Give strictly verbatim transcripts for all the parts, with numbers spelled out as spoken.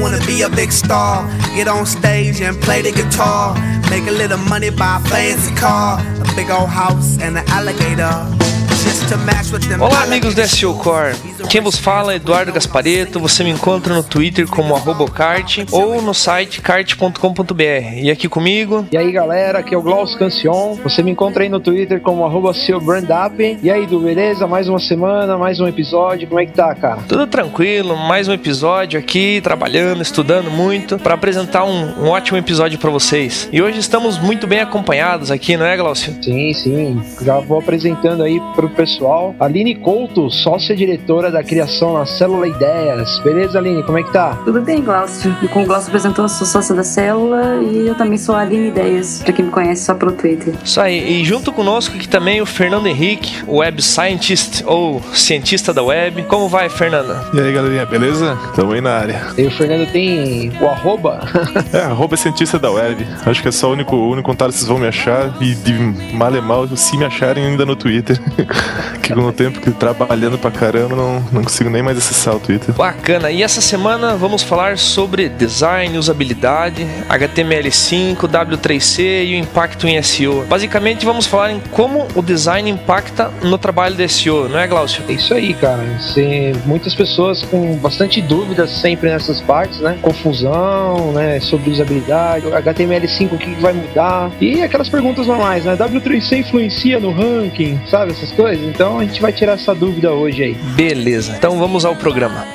wanna be a big star. Get on stage and play the guitar. Make a little money, buy a fancy car. A big old house and an alligator. Olá, amigos do S E O Core. Quem vos fala é Eduardo Gasparetto. Você me encontra no Twitter como arroba cart ou no site cart ponto com ponto b r. E aqui comigo... E aí, galera, aqui é o Glaucio Cancion. Você me encontra aí no Twitter como arroba S E O Brand Up. E aí, Du, beleza? Mais uma semana, mais um episódio. Como é que tá, cara? Tudo tranquilo, mais um episódio aqui, trabalhando, estudando muito, para apresentar um, um ótimo episódio para vocês. E hoje estamos muito bem acompanhados aqui, não é, Glaucio? Sim, sim. Já vou apresentando aí pro pessoal, Aline Couto, sócia-diretora da criação na Célula Ideias. Beleza, Aline? Como é que tá? Tudo bem, Glaucio. Como o Glaucio apresentou, eu sou sócia da Célula e eu também sou a Aline Ideias, pra quem me conhece só pelo Twitter. Isso aí. E junto conosco aqui também o Fernando Henrique, o Web Scientist, ou cientista da web. Como vai, Fernanda? E aí, galerinha, beleza? Tamo aí na área. E o Fernando tem o arroba? É, arroba cientista da web. Acho que é só o único, o único contato que vocês vão me achar. E de mal é mal, se me acharem ainda no Twitter. Que com o tempo que trabalhando pra caramba, não, não consigo nem mais acessar o Twitter. Bacana. E essa semana vamos falar sobre design, usabilidade, H T M L cinco, W três C e o impacto em S E O. Basicamente vamos falar em como o design impacta no trabalho de S E O, não é, Glaucio? É isso aí, cara. Tem muitas pessoas com bastante dúvidas sempre nessas partes, né? Confusão, né? Sobre usabilidade, H T M L cinco, o que vai mudar? E aquelas perguntas normais, né? W três C influencia no ranking, sabe? Essas coisas. Então a gente vai tirar essa dúvida hoje aí. Beleza, então vamos ao programa.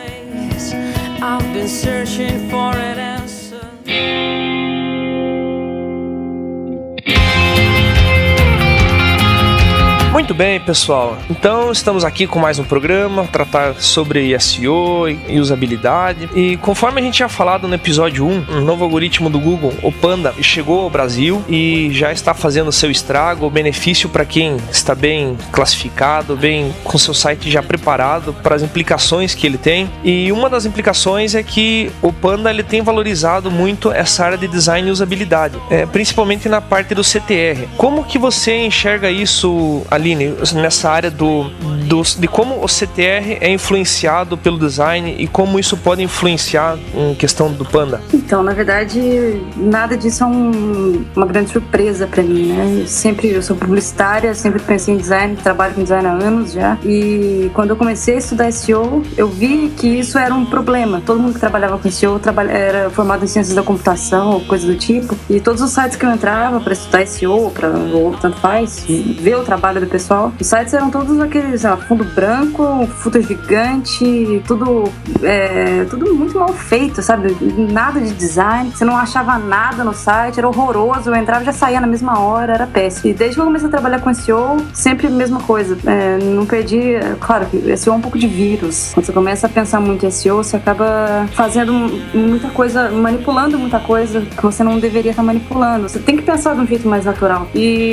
Muito bem, pessoal. Então, estamos aqui com mais um programa, tratar sobre S E O e usabilidade. E conforme a gente tinha falado no episódio um, um novo algoritmo do Google, o Panda, chegou ao Brasil e já está fazendo seu estrago, o benefício para quem está bem classificado, bem com seu site já preparado para as implicações que ele tem. E uma das implicações é que o Panda ele tem valorizado muito essa área de design e usabilidade, é, principalmente na parte do C T R. Como que você enxerga isso, Aline, nessa área do, do, de como o C T R é influenciado pelo design e como isso pode influenciar em questão do Panda? Então, na verdade, nada disso é um, uma grande surpresa pra mim, né? Eu sempre, eu sou publicitária, sempre pensei em design, trabalho com design há anos já, e quando eu comecei a estudar S E O, eu vi que isso era um problema. Todo mundo que trabalhava com S E O trabalha, era formado em ciências da computação ou coisa do tipo, e todos os sites que eu entrava para estudar S E O, pra, ou tanto faz, ver o trabalho do pessoal, os sites eram todos aqueles, sei lá, fundo branco, fundo gigante, tudo, é, tudo muito mal feito, sabe? Nada de design, você não achava nada no site, era horroroso, eu entrava e já saía na mesma hora, era péssimo. E desde que eu comecei a trabalhar com S E O, sempre a mesma coisa, é, não perdi, claro que S E O é um pouco de vírus, quando você começa a pensar muito em S E O, você acaba fazendo muita coisa, manipulando muita coisa que você não deveria estar manipulando, você tem que pensar de um jeito mais natural.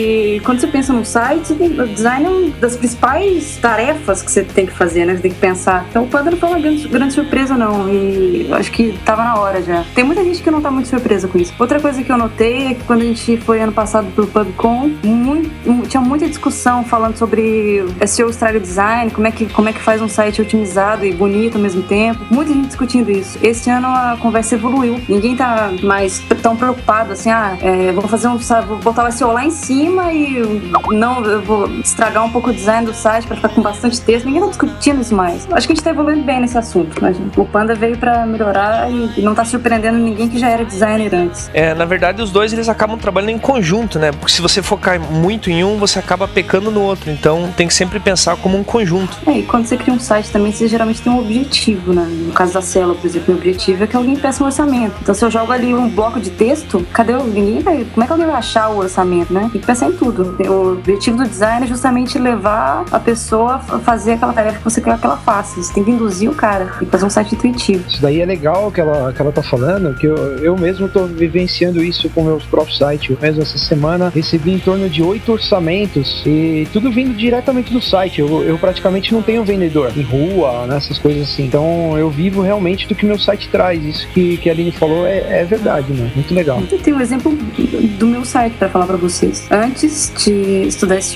E quando você pensa num site, o design é uma das principais tarefas que você tem que fazer, né? Você tem que pensar. Então o Panda não foi uma grande, grande surpresa, não. E eu acho que tava na hora já. Tem muita gente que não tá muito surpresa com isso. Outra coisa que eu notei é que quando a gente foi ano passado pro PubCon, muito, tinha muita discussão falando sobre S E O estraga design, como é, que, como é que faz um site otimizado e bonito ao mesmo tempo. Muita gente discutindo isso. Esse ano a conversa evoluiu. Ninguém tá mais tão preocupado assim, ah, é, vou fazer um, vou botar o S E O lá em cima e não, eu vou estragar um pouco o design do site para ficar com bastante texto. Ninguém tá discutindo isso mais. Acho que a gente tá evoluindo bem nesse assunto, né, gente? O Panda veio para melhorar e não tá surpreendendo ninguém que já era designer antes. É, na verdade, os dois eles acabam trabalhando em conjunto, né? Porque se você focar muito em um, você acaba pecando no outro. Então, tem que sempre pensar como um conjunto. É, e quando você cria um site também, você geralmente tem um objetivo, né? No caso da Célula, por exemplo, o objetivo é que alguém peça um orçamento. Então, se eu jogo ali um bloco de texto, cadê o... Ninguém vai... Como é que alguém vai achar o orçamento, né? Tem que pensar em tudo. O objetivo do design é justamente levar a pessoa a fazer aquela tarefa que você quer que ela faça. Você tem que induzir o cara. Tem que fazer um site intuitivo. Isso daí é legal que ela, que ela tá falando, que eu, eu mesmo tô vivenciando isso com meus próprios sites. Eu mesmo essa semana recebi em torno de oito orçamentos e tudo vindo diretamente do site. Eu, eu praticamente não tenho vendedor em rua, nessas né, coisas assim. Então eu vivo realmente do que meu site traz. Isso que, que a Aline falou é, é verdade, né? Muito legal. Eu tenho um exemplo do meu site pra falar pra vocês. Antes de estudar S E O, tinha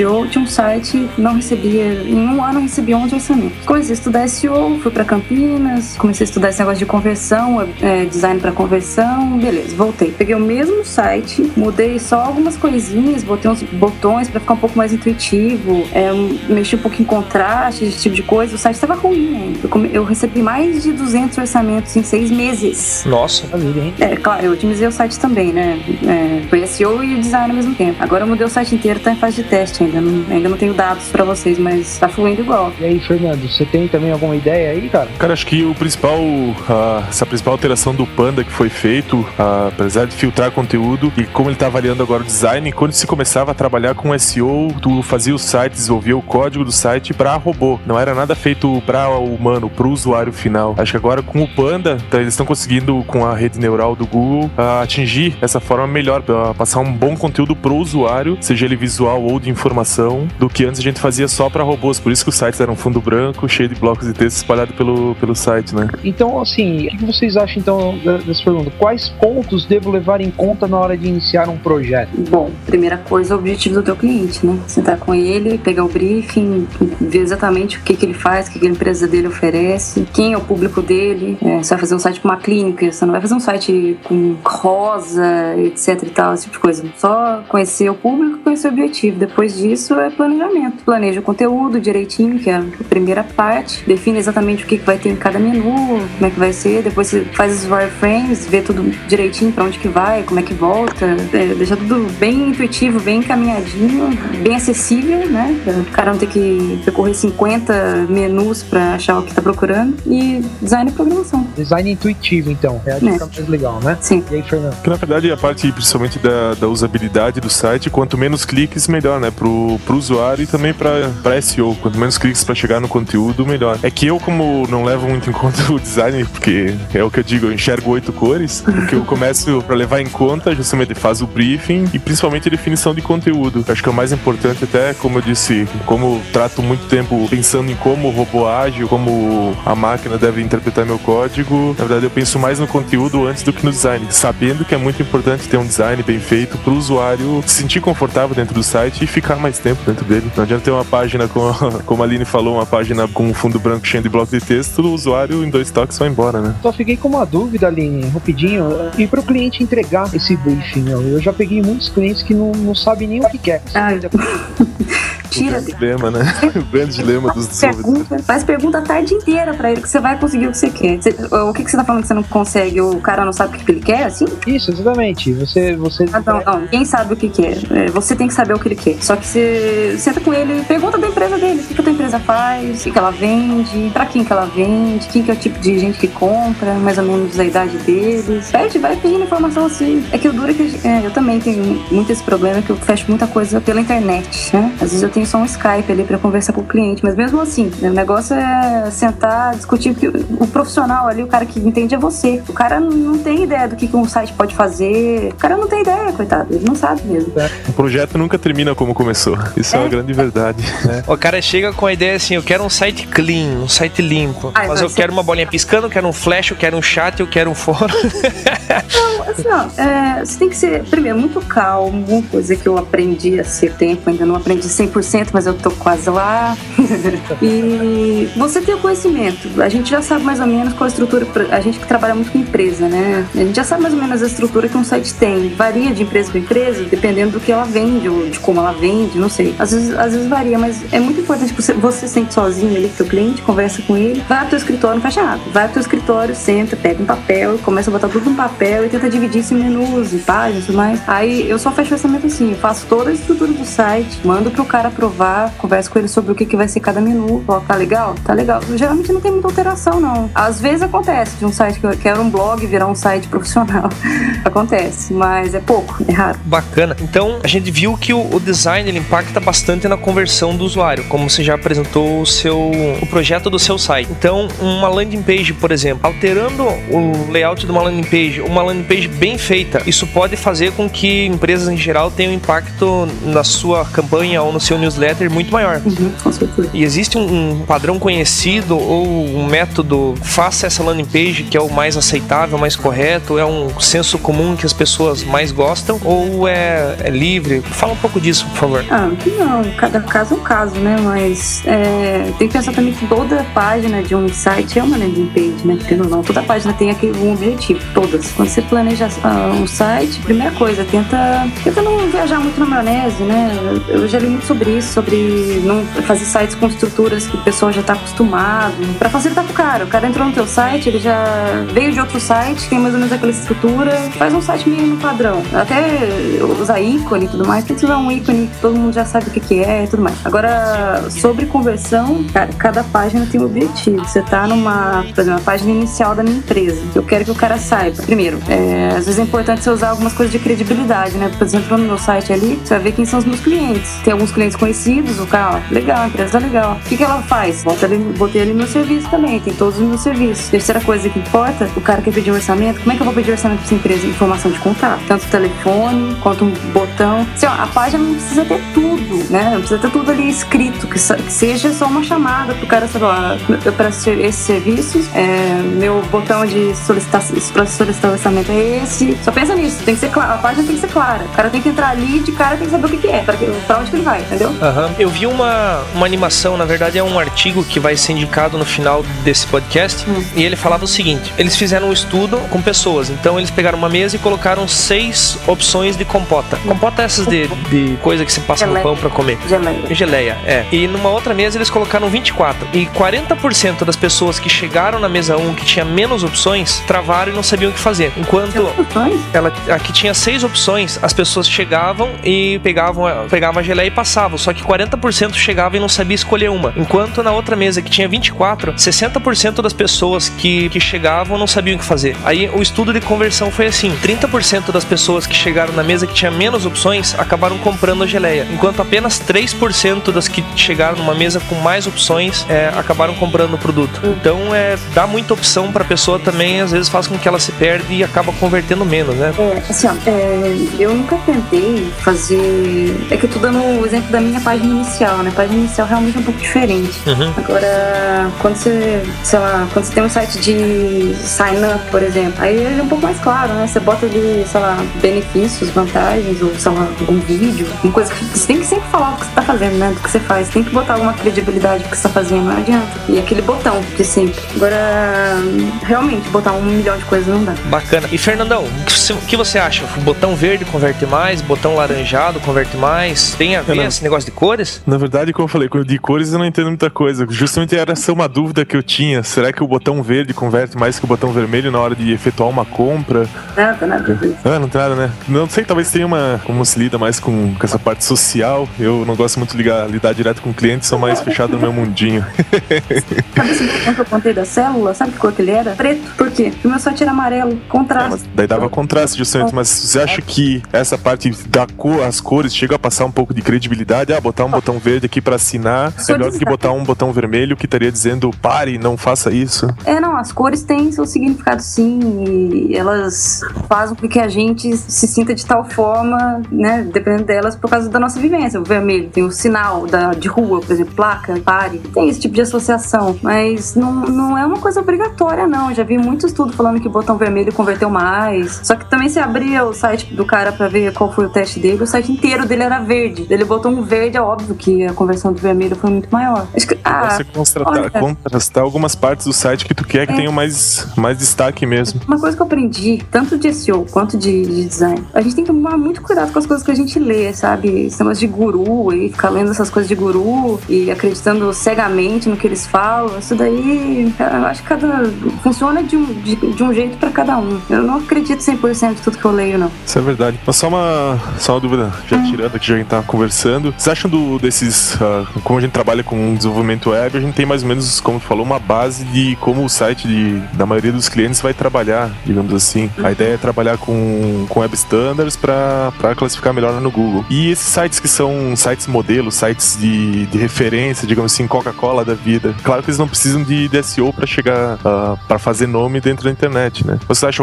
um site, não recebia, em um ano eu recebi onze orçamentos. Comecei a estudar S E O, fui pra Campinas, comecei a estudar esse negócio de conversão, é, design pra conversão, beleza, voltei. Peguei o mesmo site, mudei só algumas coisinhas, botei uns botões pra ficar um pouco mais intuitivo, é, mexi um pouco em contraste, esse tipo de coisa. O site tava ruim ainda. Eu, come, eu recebi mais de duzentos orçamentos em seis meses. Nossa, hein? É, claro, eu otimizei o site também, né? É, foi S E O e design ao mesmo tempo. Agora eu mudei o site inteiro, tá em fase de teste ainda. Não, ainda não tenho dados pra vocês, mas tá fluindo igual. E aí, Fernando, você tem também alguma ideia aí, cara? Cara, acho que o principal, uh, essa principal alteração do Panda que foi feito, uh, apesar de filtrar conteúdo, e como ele tá avaliando agora o design, quando se começava a trabalhar com S E O, tu fazia o site, desenvolvia o código do site pra robô. Não era nada feito pra humano, pro usuário final. Acho que agora com o Panda, tá, eles estão conseguindo, com a rede neural do Google, uh, atingir essa forma melhor, pra passar um bom conteúdo pro usuário, seja ele visual ou de informação, do que antes a gente fazia só pra robôs. Por isso que os sites eram fundo branco, cheio de blocos de texto espalhado pelo, pelo site, né? Então, assim, o que vocês acham, então, dessa pergunta? Quais pontos devo levar em conta na hora de iniciar um projeto? Bom, primeira coisa, o objetivo do teu cliente, né? Sentar com ele, pegar o briefing, ver exatamente o que, que ele faz, o que, que a empresa dele oferece, quem é o público dele. É, você vai fazer um site com uma clínica, você não vai fazer um site com rosa, etc e tal, esse tipo de coisa. Só conhecer o público, conhecer o objetivo. Depois disso é planejamento. Planeja o conteúdo direitinho, que é a primeira parte. Define exatamente o que, que vai ter em cada menu, como é que vai ser. Depois você faz os wireframes, vê tudo direitinho pra onde que vai, como é que volta. É, deixa tudo bem intuitivo, bem encaminhadinho, bem acessível, né? O cara não ter que percorrer cinquenta menus pra achar o que tá procurando. E design e programação. Design intuitivo, então. É a dica É. mais legal, né? Sim. E aí, Fernando? Que na verdade a parte principalmente da, da usabilidade do site, quanto menos cliques, melhor, né? Pro, pro usuário e também pra, pra S E O. Quanto menos cliques pra chegar no conteúdo, melhor. É que eu, como não levo muito em conta o design, porque é o que eu digo, eu enxergo oito cores, porque eu começo pra levar em conta, justamente faz o briefing e principalmente a definição de conteúdo. Acho que é o mais importante, até como eu disse, como eu trato muito tempo pensando em como o robô age, como a máquina deve interpretar meu código, na verdade eu penso mais no conteúdo antes do que no design, sabendo que é muito importante ter um design bem feito pro usuário se sentir confortável dentro do site e ficar mais tempo dentro dele. Não adianta ter uma página, com, como a Aline falou, uma página com um fundo branco cheio de blocos de texto, o usuário em dois toques vai embora, né? Só fiquei com uma dúvida, Aline, rapidinho. E para o cliente entregar esse briefing, meu? Eu já peguei muitos clientes que não, não sabem nem o que quer. Ah, tira o grande dilema, né? O grande dilema dos desenvolvedores. Pergunta, faz pergunta a tarde inteira pra ele que você vai conseguir o que você quer. Você, o que, que você tá falando que você não consegue? O cara não sabe o que ele quer, assim? Isso, exatamente. Você... você... Ah, não, não. Quem sabe o que quer? É, você tem que saber o que ele quer. Só que você senta com ele e pergunta da empresa dele. O que, que a tua empresa faz? O que, que ela vende? Pra quem que ela vende? Quem que é o tipo de gente que compra? Mais ou menos a idade deles. Pede, vai pedindo informação assim. É que o duro é que é, eu também tenho muito esse problema, que eu fecho muita coisa pela internet, né? Às vezes eu tenho só um Skype ali pra conversar com o cliente, mas mesmo assim, né, o negócio é sentar, discutir, porque o profissional ali, o cara que entende é você. O cara não tem ideia do que um site pode fazer. O cara não tem ideia, coitado. Ele não sabe mesmo. O projeto nunca termina como começou. Isso é, é uma grande verdade. É. O cara chega com a ideia assim, eu quero um site clean, um site limpo. Ai, mas eu ser... quero uma bolinha piscando, eu quero um flash, eu quero um chat, eu quero um fórum. Não, assim, ó, é, você tem que ser, primeiro, muito calmo, coisa que eu aprendi há ser tempo, ainda não aprendi cem por cento, mas eu tô quase lá. E você tem o conhecimento. A gente já sabe mais ou menos qual a estrutura, a gente que trabalha muito com empresa, né? A gente já sabe mais ou menos a estrutura que um site tem. Varia de empresa para empresa, dependendo do que ela vende, ou de como ela vende, não sei. Às vezes, às vezes varia, mas é muito importante que você, você sente sozinho ali com o teu cliente, conversa com ele, vai pro teu escritório, não fecha nada. Vai pro teu escritório, senta, pega um papel, começa a botar tudo no papel e tenta dividir isso em menus, em páginas e tudo mais. Aí eu só fecho o orçamento assim, eu faço toda a estrutura do site, mando pro cara aprovar, converso com ele sobre o que, que vai ser cada menu. Ó, tá legal? Tá legal. Geralmente não tem muita alteração, não. Às vezes acontece de um site que, eu, que era um blog virar um site profissional. Acontece, mas é pouco, é raro. Bacana. Então, a gente viu que o, o design ele impacta bastante na conversão do usuário, como você já apresentou o seu o projeto do seu site. Então, uma landing page, por exemplo, alterando o layout de uma landing page, uma landing page bem feita, isso pode fazer com que empresas em geral tenham um impacto na sua campanha ou no seu newsletter muito maior. Uhum, com certeza. E existe um, um padrão conhecido ou um método, faça essa landing page que é o mais aceitável, mais correto, é um senso comum que as pessoas mais gostam, ou é, é livre? Fala um pouco disso, por favor. Ah, não, cada caso é um caso, né? Mas é, tem que pensar também que toda página de um site é uma landing page, né? Porque não, toda página tem aquele um objetivo, todas. Quando você planeja uh, um site, primeira coisa, tenta, tenta não viajar muito na maionese, né? Eu já li muito sobre isso, sobre não fazer sites com estruturas que o pessoal já está acostumado, pra facilitar pro cara. O cara entrou no teu site, ele já veio de outro site, tem mais ou menos aquela estrutura, faz um site meio no padrão. Até usar ícone e tudo mais, tem que usar um ícone que todo mundo já sabe o que, que é e tudo mais. Agora, sobre conversão, cara, cada página tem um objetivo. Você tá numa, por exemplo, uma página inicial da minha empresa. Eu quero que o cara saiba. Primeiro, é, às vezes é importante você usar algumas coisas de credibilidade, né? Por exemplo, no meu site ali, você vai ver quem são os meus clientes. Tem alguns clientes conhecidos, o cara, ó, legal, a empresa tá legal. O que, que ela faz? Bota ali, botei ali meu serviço também, tem todos os meus serviços. Terceira coisa que importa, o cara quer pedir um orçamento. Como é que eu vou pedir orçamento pra essa empresa? Informação de contato. Tanto telefone, quanto um botão. Assim, ó, a página não precisa ter tudo, né? Não precisa ter tudo ali escrito, que, que seja só uma chamada pro cara saber, ó, para esses serviços, é, meu botão de solicitar, para solicitar o orçamento é esse. Só pensa nisso, tem que ser claro, a página tem que ser clara. O cara tem que entrar ali, de cara tem que saber o que, que é, pra, pra onde que ele vai, entendeu? Uhum. Eu vi uma, uma animação, na verdade é um artigo que vai ser indicado no final desse podcast, hum. e ele falava o seguinte: eles fizeram um estudo com pessoas, então eles pegaram uma mesa e colocaram seis opções de compota. Compota é essas de, de coisa que você passa Geleia. no pão pra comer. Geleia. Geleia, é. E numa outra mesa eles colocaram vinte e quatro. E quarenta por cento das pessoas que chegaram na mesa um, que tinha menos opções, travaram e não sabiam o que fazer. Enquanto ela, a que tinha seis opções, as pessoas chegavam e pegavam, pegavam a geleia e passavam. Só que quarenta por cento chegavam e não sabia escolher uma. Enquanto na outra mesa que tinha vinte e quatro, sessenta por cento das pessoas que, que chegavam não sabiam o que fazer. Aí o estudo de conversão foi assim: trinta por cento das pessoas que chegaram na mesa que tinha menos opções acabaram comprando a geleia, enquanto apenas três por cento das que chegaram numa mesa com mais opções é, acabaram comprando o produto. Então é, dá muita opção pra pessoa também, às vezes faz com que ela se perde e acaba convertendo menos, né? É, assim, ó, é, eu nunca tentei fazer... É que eu tô dando o exemplo da minha página inicial, né? A página inicial realmente é um pouco diferente. Uhum. Agora, quando você, sei lá, quando você tem um site de sign-up, por exemplo, aí ele é um pouco mais claro, né? Você bota ali, sei lá, benefícios, vantagens, ou sei lá, algum vídeo, uma coisa que você tem que sempre falar o que você tá fazendo, né? Do que você faz. Tem que botar alguma credibilidade do que você tá fazendo, não adianta. E aquele botão de sempre. Agora, realmente, botar um milhão de coisas não dá. Bacana. E Fernandão, o que você acha? O botão verde converte mais? Botão laranjado converte mais? Tem a ver não... esse negócio de cores? Na verdade, como eu falei, de cores eu não entendo muita coisa. Justamente era essa uma dúvida que eu tinha. Será que o botão verde converte mais que o botão vermelho na hora de efetuar uma compra? Nada, nada disso. Ah, não tem nada, né? Não sei, talvez tenha uma... Como se lida mais com, com essa parte social. Eu não gosto muito de ligar, lidar direto com o cliente, sou mais fechado no meu mundinho. Sabe esse botão que eu contei da célula? Sabe que cor que ele era? Preto. Por quê? Porque o meu site era amarelo, contraste. É, daí dava contraste justamente, mas você acha que essa parte da cor, as cores, chega a passar um pouco de credibilidade? Ah, botar um botão verde aqui pra assinar é melhor do que botar um botão vermelho que estaria dizendo pare, não faça isso. É, não, as cores têm seu significado sim, e elas fazem com que a gente se sinta de tal forma, né, dependendo delas, por causa da nossa vivência. O vermelho tem o sinal da, de rua, por exemplo, placa, pare, tem esse tipo de associação, mas não, não é uma coisa obrigatória, não. Já vi muito estudo falando que o botão vermelho converteu mais, só que também se abria o site do cara pra ver qual foi o teste dele, o site inteiro dele era verde. Ele botou um verde, é óbvio que a conversão do vermelho foi muito maior. Acho que, ah, você contrastar, contrastar algumas partes do site que tu quer que é. tenham mais, mais destaque mesmo. Uma coisa que eu aprendi, tanto de S E O quanto de, de design, a gente tem que tomar muito cuidado com as coisas que a gente lê, sabe? Esse negócio de guru e ficar lendo essas coisas de guru e acreditando cegamente no que eles falam, isso daí, eu acho que cada, funciona de um, de, de um jeito pra cada um. Eu não acredito cem por cento de tudo que eu leio, não. Isso é verdade. Mas só uma, só uma dúvida, já hum. tirando aqui, já que a gente tá conversando. Vocês acham do, desses, uh, como a gente trabalha com desenvolvimento web, a gente tem mais ou menos, como tu falou, uma base de como o site de, da maioria dos clientes vai trabalhar, digamos assim. Hum. A ideia é trabalhar com, com web standards pra, pra classificar melhor no Google. E esses sites que são sites modelos, sites de, de referência, digamos assim, Coca-Cola da vida, claro que eles não precisam de, de S E O pra chegar, uh, pra fazer nome dentro da internet, né? Você acha que já teve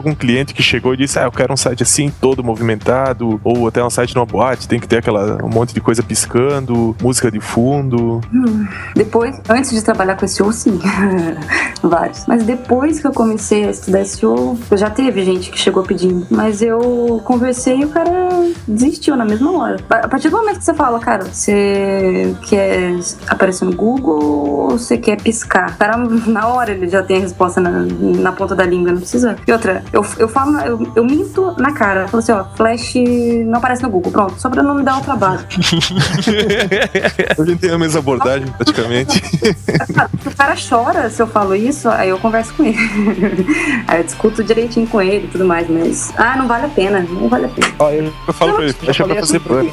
algum cliente que chegou e disse, ah, eu quero um site assim, todo movimentado, ou até um site numa boate, tem que ter aquela, um monte de coisa piscando, música de fundo? Hum, depois, antes de trabalhar com S E O, sim. Vários. Mas depois que eu comecei a estudar S E O, já teve gente que chegou pedindo, mas eu conversei e o cara desistiu na mesma hora. A partir do momento que você fala, cara, você quer aparecer no Google ou você quer piscar? O cara, na hora, ele já tem a resposta na, na ponta da língua, não precisa. E outra, eu, eu falo, eu, eu minto na cara. Eu falo assim, ó, Flash não aparece no Google, pronto, só pra não me dar o trabalho. A gente tem a mesma abordagem, praticamente. O cara chora se eu falo isso, aí eu converso com ele. Aí eu discuto direitinho com ele e tudo mais, mas... Ah, não vale a pena, não vale a pena. Ó, eu, eu falo pra ele, deixa pra fazer banner.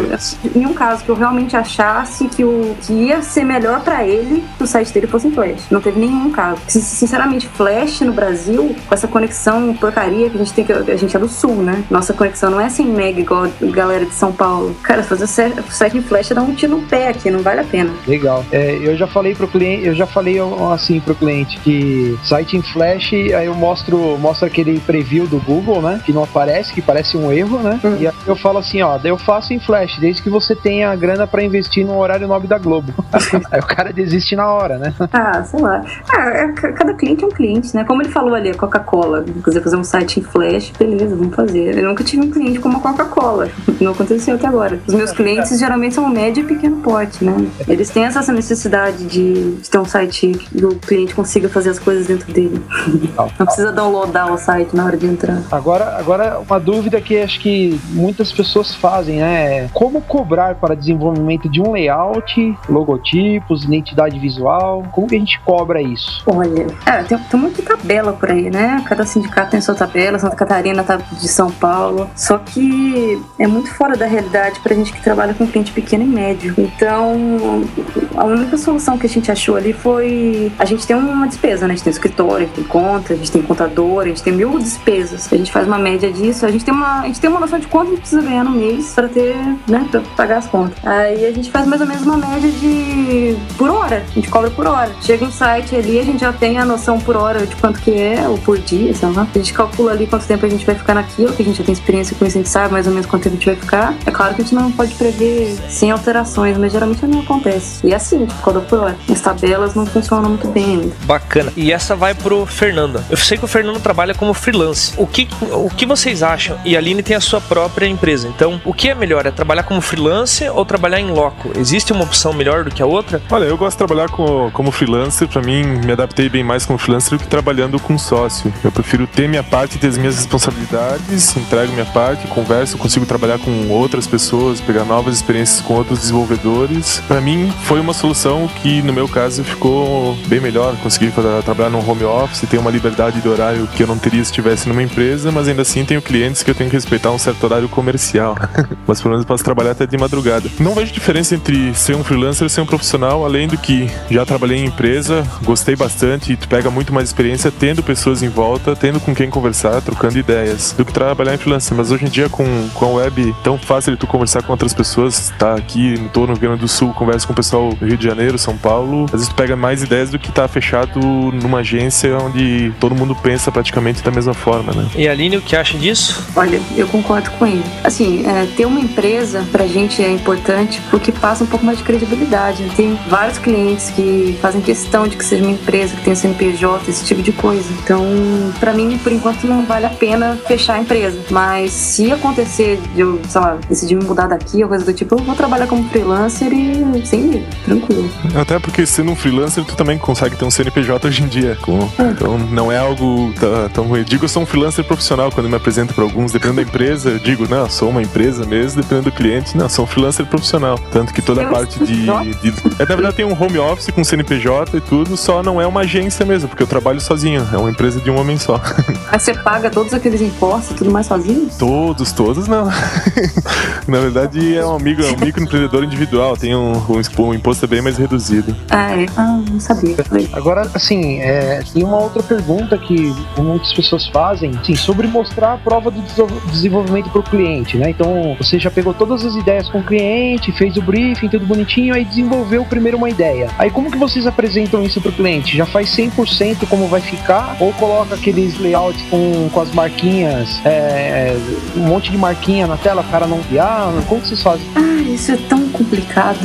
Em um caso que eu realmente achasse que, o, que ia ser melhor pra ele que o site dele fosse em Flash. Não teve nenhum caso. Sinceramente, Flash no Brasil, com essa conexão porcaria que a gente tem, que a gente é do Sul, né? Nossa conexão não é cem mega igual a galera de São Paulo. Cara, fazer o site em Flash dá um tiro no pé aqui, não vale a pena. Legal. É, eu já falei pro cliente, eu já falei assim pro cliente que site em Flash, aí eu mostro, mostro aquele preview do Google, né? Que não aparece, que parece um erro, né? Hum. E aí eu falo assim, ó, daí eu faço em Flash, desde que você tenha a grana pra investir no horário nobre da Globo. Aí o cara desiste na hora, né? Ah, sei lá. Ah, cada cliente é um cliente, né? Como ele falou ali, a Coca-Cola, quiser fazer um site em Flash, beleza, vamos fazer. Eu nunca tive um cliente como a Coca-Cola. Não aconteceu até agora. Os meus clientes geralmente são médio e pequeno porte, né? Eles têm essa necessidade de, de ter um site que o cliente consiga fazer as coisas dentro dele. Não precisa downloadar o site na hora de entrar. Agora, agora uma dúvida que acho que muitas pessoas fazem, né? Como cobrar para desenvolvimento de um layout, logotipos, identidade visual? Como que a gente cobra isso? Olha, é, tem, tem muita tabela por aí, né? Cada sindicato tem sua tabela, Santa Catarina tá de São Paulo. Só que é muito fora da realidade pra gente que trabalha com cliente pequeno e médio. Então, a única solução que a gente achou ali foi... A gente tem uma despesa, né? A gente tem escritório, a gente tem conta, a gente tem contador, a gente tem mil despesas. A gente faz uma média disso, a gente tem uma, a gente tem uma noção de quanto a gente precisa ganhar no mês pra ter, né? Pra pagar as contas. Aí a gente faz mais ou menos uma média de... por hora. A gente cobra por hora. Chega um site ali, a gente já tem a noção por hora de quanto que é, ou por dia, sei lá. A gente calcula ali quanto tempo a gente vai ficar naquilo, que a gente já tem experiência com isso, a gente sabe mais ou menos quanto tempo a gente vai ficar. É claro que a gente não pode prever sem alterações, mas geralmente não acontece. E é assim, tipo, cobra por hora. As tabelas não funcionam muito bem ainda. Bacana. E essa vai pro Fernando. Eu sei que o Fernando trabalha como freelance. O que, o que vocês acham? E a Aline tem a sua própria empresa. Então, o que é melhor? É trabalhar como freelance ou trabalhar em loco? Existe uma opção melhor do que a outra? Olha, eu gosto de trabalhar com, como freelancer. Pra mim, me adaptei bem mais como freelancer do que trabalhando com sócio. Eu prefiro ter minha parte, ter as minhas responsabilidades, entrego minha parte, converso, consigo trabalhar com outras pessoas, pegar novas experiências com outros desenvolvedores. Pra mim, foi uma solução que, no meu caso, ficou bem melhor. Consegui trabalhar num home office, ter uma liberdade de horário que eu não teria se estivesse numa empresa, mas ainda assim tenho clientes que eu tenho que respeitar um certo horário comercial. Mas pelo menos posso trabalhar até de madrugada. Não vejo diferença entre ser um freelancer e ser um profissional, além do que já trabalhei em empresa, gostei bastante e tu pega muito mais experiência tendo pessoas em volta, tendo com quem conversar, trocando ideias, do que trabalhar em freelancer. Mas hoje em dia, com, com a web, tão fácil de tu conversar com outras pessoas, tá aqui, tô no Rio Grande do Sul, converso com o pessoal do Rio de Janeiro, São Paulo, às vezes tu pega mais ideias do que tá fechado numa agência onde todo mundo pensa praticamente da mesma forma, né? E a Aline, o que acha disso? Olha, eu concordo com ele. Assim, é, ter uma empresa pra gente é importante porque passa um pouco mais de credibilidade. Tem vários clientes que fazem questão de que seja uma empresa, que tenha C N P J, esse tipo de coisa. Então, pra mim, por enquanto, não vale a pena fechar a empresa. Mas se acontecer de eu, sei lá, decidir me mudar daqui ou coisa do tipo, eu vou trabalhar como freelancer e sem medo, tranquilo. Até porque sendo um freelancer, tu também consegue ter um C N P J hoje em dia. Com... É. Então, não é algo tão ruim. Eu digo, eu sou um freelancer profissional quando eu me apresento pra alguns, dependendo da empresa, eu digo, não, sou uma empresa mesmo, dependendo do cliente, não, sou um freelancer profissional. Tanto que toda a parte de, de... É, na verdade, tem um home office com C N P J e tudo, só não é uma agência mesmo, porque eu trabalho sozinho, é uma empresa de um homem só. Aí você paga todos aqueles impostos e tudo mais sozinho? Todos, todos não. Na verdade, é um amigo, é um microempreendedor individual, tem um, um, um imposto bem mais reduzido. Ah, é? Ah, não sabia. Agora, assim, é, tem uma outra pergunta que muitas pessoas fazem, assim, sobre mostrar a prova do desenvolvimento para o cliente, né? Então, você já pegou todas as ideias com o cliente, fez o briefing, tudo bonitinho, aí desenvolveu primeiro uma ideia. Aí como que vocês apresentam isso para o cliente? Já faz cem por cento como vai ficar? Ou coloca aqueles layouts layouts com, com as marquinhas, é, um monte de marquinha na tela, o cara não guiar? Como que vocês fazem? Ah, isso é tão complicado.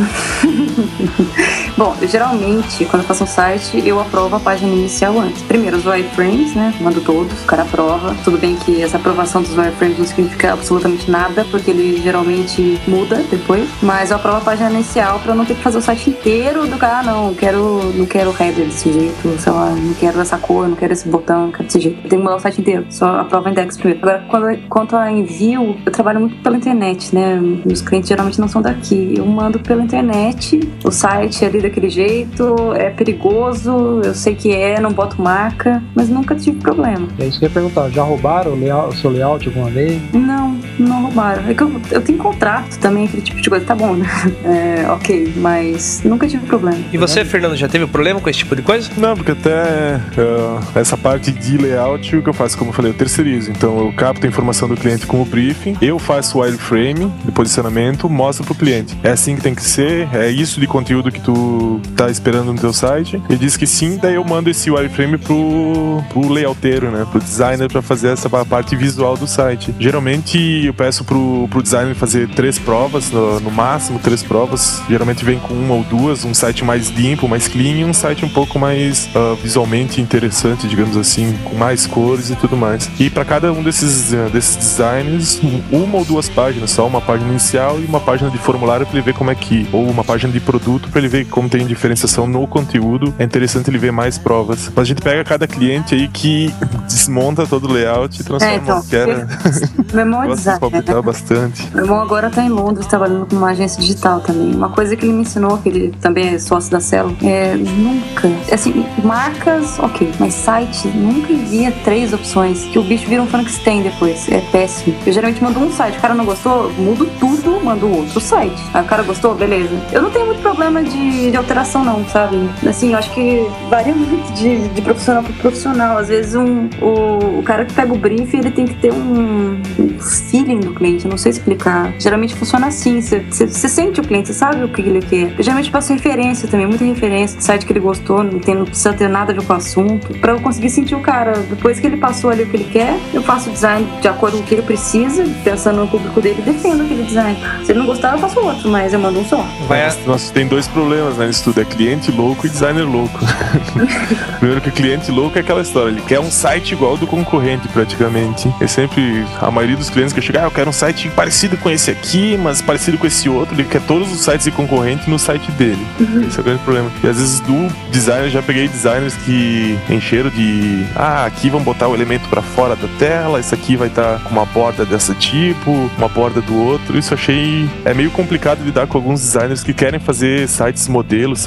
Bom, eu, geralmente, quando eu faço um site, eu aprovo a página inicial antes. Primeiro, os wireframes, né? Mando todos, o cara aprova. Tudo bem que essa aprovação dos wireframes não significa absolutamente nada, porque ele geralmente muda depois. Mas eu aprovo a página inicial pra eu não ter que fazer o site inteiro do cara. Ah, não, quero, não quero header desse jeito, sei lá, não quero essa cor, não quero esse botão, não quero desse jeito. Eu tenho que mudar o site inteiro. Só aprovo a index primeiro. Agora, quando, quanto a envio, eu trabalho muito pela internet, né? Os clientes geralmente não são daqui. Eu mando pela internet, o site ali daquele jeito, é perigoso, eu sei que é, não boto marca, mas nunca tive problema. É isso que eu ia perguntar, já roubaram o, layout, o seu layout alguma vez? Não, não roubaram. É que eu, eu tenho contrato também, aquele tipo de coisa, tá bom, né? É, ok, mas nunca tive problema. E você, Fernando, já teve problema com esse tipo de coisa? Não, porque até uh, essa parte de layout, o que eu faço, como eu falei, eu terceirizo. Então eu capto a informação do cliente com o briefing, eu faço o wireframe de posicionamento, mostro pro cliente. É assim que tem que ser, é isso de conteúdo que tu tá esperando no teu site. Ele diz que sim, daí eu mando esse wireframe pro, pro layouteiro, né, pro designer, pra fazer essa parte visual do site. Geralmente eu peço pro, pro designer fazer três provas, no, no máximo três provas. Geralmente vem com uma ou duas, um site mais limpo, mais clean, e um site um pouco mais uh, visualmente interessante, digamos assim, com mais cores e tudo mais. E para cada um desses, uh, desses designers, uma ou duas páginas, só uma página inicial e uma página de formulário para ele ver como é que, ou uma página de produto para ele ver como tem diferenciação no conteúdo. É interessante ele ver mais provas. Mas a gente pega cada cliente aí que desmonta todo o layout e transforma. É, então, que era... meu irmão é Gosto de palpitar, né? Bastante. Meu irmão agora tá em Londres trabalhando com uma agência digital também. Uma coisa que ele me ensinou, que ele também é sócio da Celo, é nunca, assim, marcas, ok, mas site, nunca envia três opções, que o bicho vira um Frankenstein depois. É péssimo. Eu geralmente mando um site, o cara não gostou, mudo tudo, mando outro site. Aí o cara gostou, beleza. Eu não tenho muito problema de, de alteração não, sabe? Assim, eu acho que varia muito de, de profissional para profissional. Às vezes um, o, o cara que pega o brief, ele tem que ter um, um feeling do cliente, eu não sei explicar. Geralmente funciona assim, você sente o cliente, você sabe o que ele quer. Eu geralmente passo referência também, muita referência de site que ele gostou, não, tem, não precisa ter nada a ver com o assunto, pra eu conseguir sentir o cara. Depois que ele passou ali o que ele quer, eu faço o design de acordo com o que ele precisa, pensando no público dele, defendo aquele design. Se ele não gostar, eu faço outro, mas eu mando um só. Vai. Nossa, tem dois problemas, né, nisso tudo, é cliente louco e designer louco. Primeiro que o cliente louco é aquela história, ele quer um site igual ao do concorrente praticamente. É sempre, a maioria dos clientes que chegam, ah, eu quero um site parecido com esse aqui, mas parecido com esse outro, ele quer todos os sites de concorrente no site dele. Uhum. Esse é o grande problema. E às vezes do designer, já peguei designers que encheram de, ah, aqui vamos botar o elemento pra fora da tela, esse aqui vai estar tá com uma borda desse tipo, uma borda do outro. Isso eu achei, é meio complicado lidar com alguns designers que querem fazer sites modelos,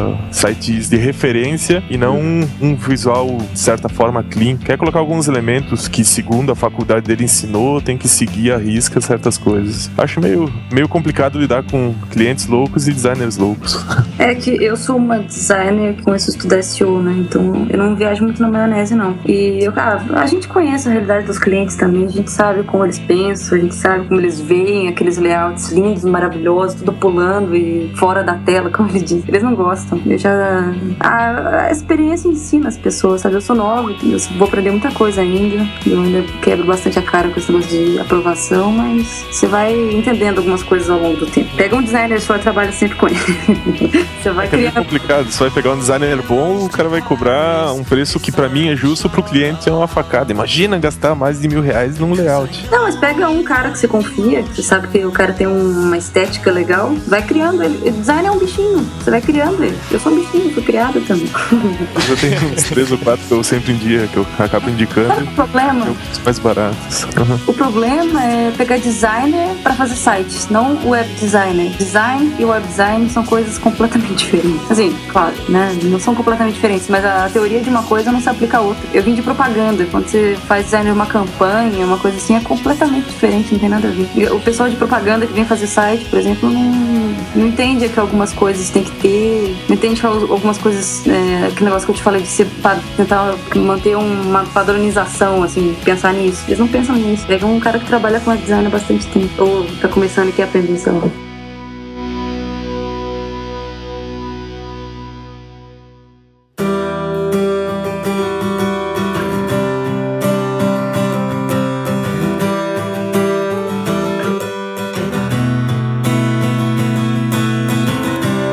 sites de referência e não um, um visual de certa forma clean. Quer colocar alguns elementos que, segundo a faculdade dele ensinou, tem que seguir à risca certas coisas. Acho meio, meio complicado lidar com clientes loucos e designers loucos. É que eu sou uma designer que começou a estudar S E O, né? Então eu não viajo muito na maionese, não. E eu, cara, a gente conhece a realidade dos clientes também, a gente sabe como eles pensam, a gente sabe como eles veem aqueles layouts lindos, maravilhosos, tudo pulando e fora da tela, como ele diz. Eles não gostam. Eu já... A, a experiência ensina as pessoas, sabe? Eu sou nova, eu vou aprender muita coisa ainda. Eu ainda quebro bastante a cara com esse negócio de aprovação, mas você vai entendendo algumas coisas ao longo do tempo. Pega um designer só e trabalha sempre com ele. Você vai é criar... É complicado. Você vai pegar um designer bom, o cara vai cobrar um preço que pra mim é justo, pro cliente é uma facada. Imagina gastar mais de mil reais num layout. Não, mas pega um cara que você confia, que você sabe que o cara tem uma estética legal, vai criando ele. O design é um bichinho, você vai criando ele. Eu sou um bichinho, fui criada também. Eu tenho uns três ou quatro que eu sempre indico, que eu acabo indicando. Sabe o problema? Os mais baratos. Uhum. O problema é pegar designer pra fazer sites, não web designer. Design e web design são coisas completamente diferentes. Assim, claro, né? Não são completamente diferentes, mas a teoria de uma coisa não se aplica a outra. Eu vim de propaganda. Quando você faz design de uma campanha, uma coisa assim, é completamente diferente, não tem nada a ver. O pessoal de propaganda que vem fazer site, por exemplo, não, não entende que algumas coisas tem que ter, não entende que algumas coisas, é, aquele negócio que eu te falei de ser, tentar manter uma padronização, assim, pensar nisso. Eles não pensam nisso. Pega um cara que trabalha com design há bastante tempo, ou tá começando aqui a aprender, sei lá.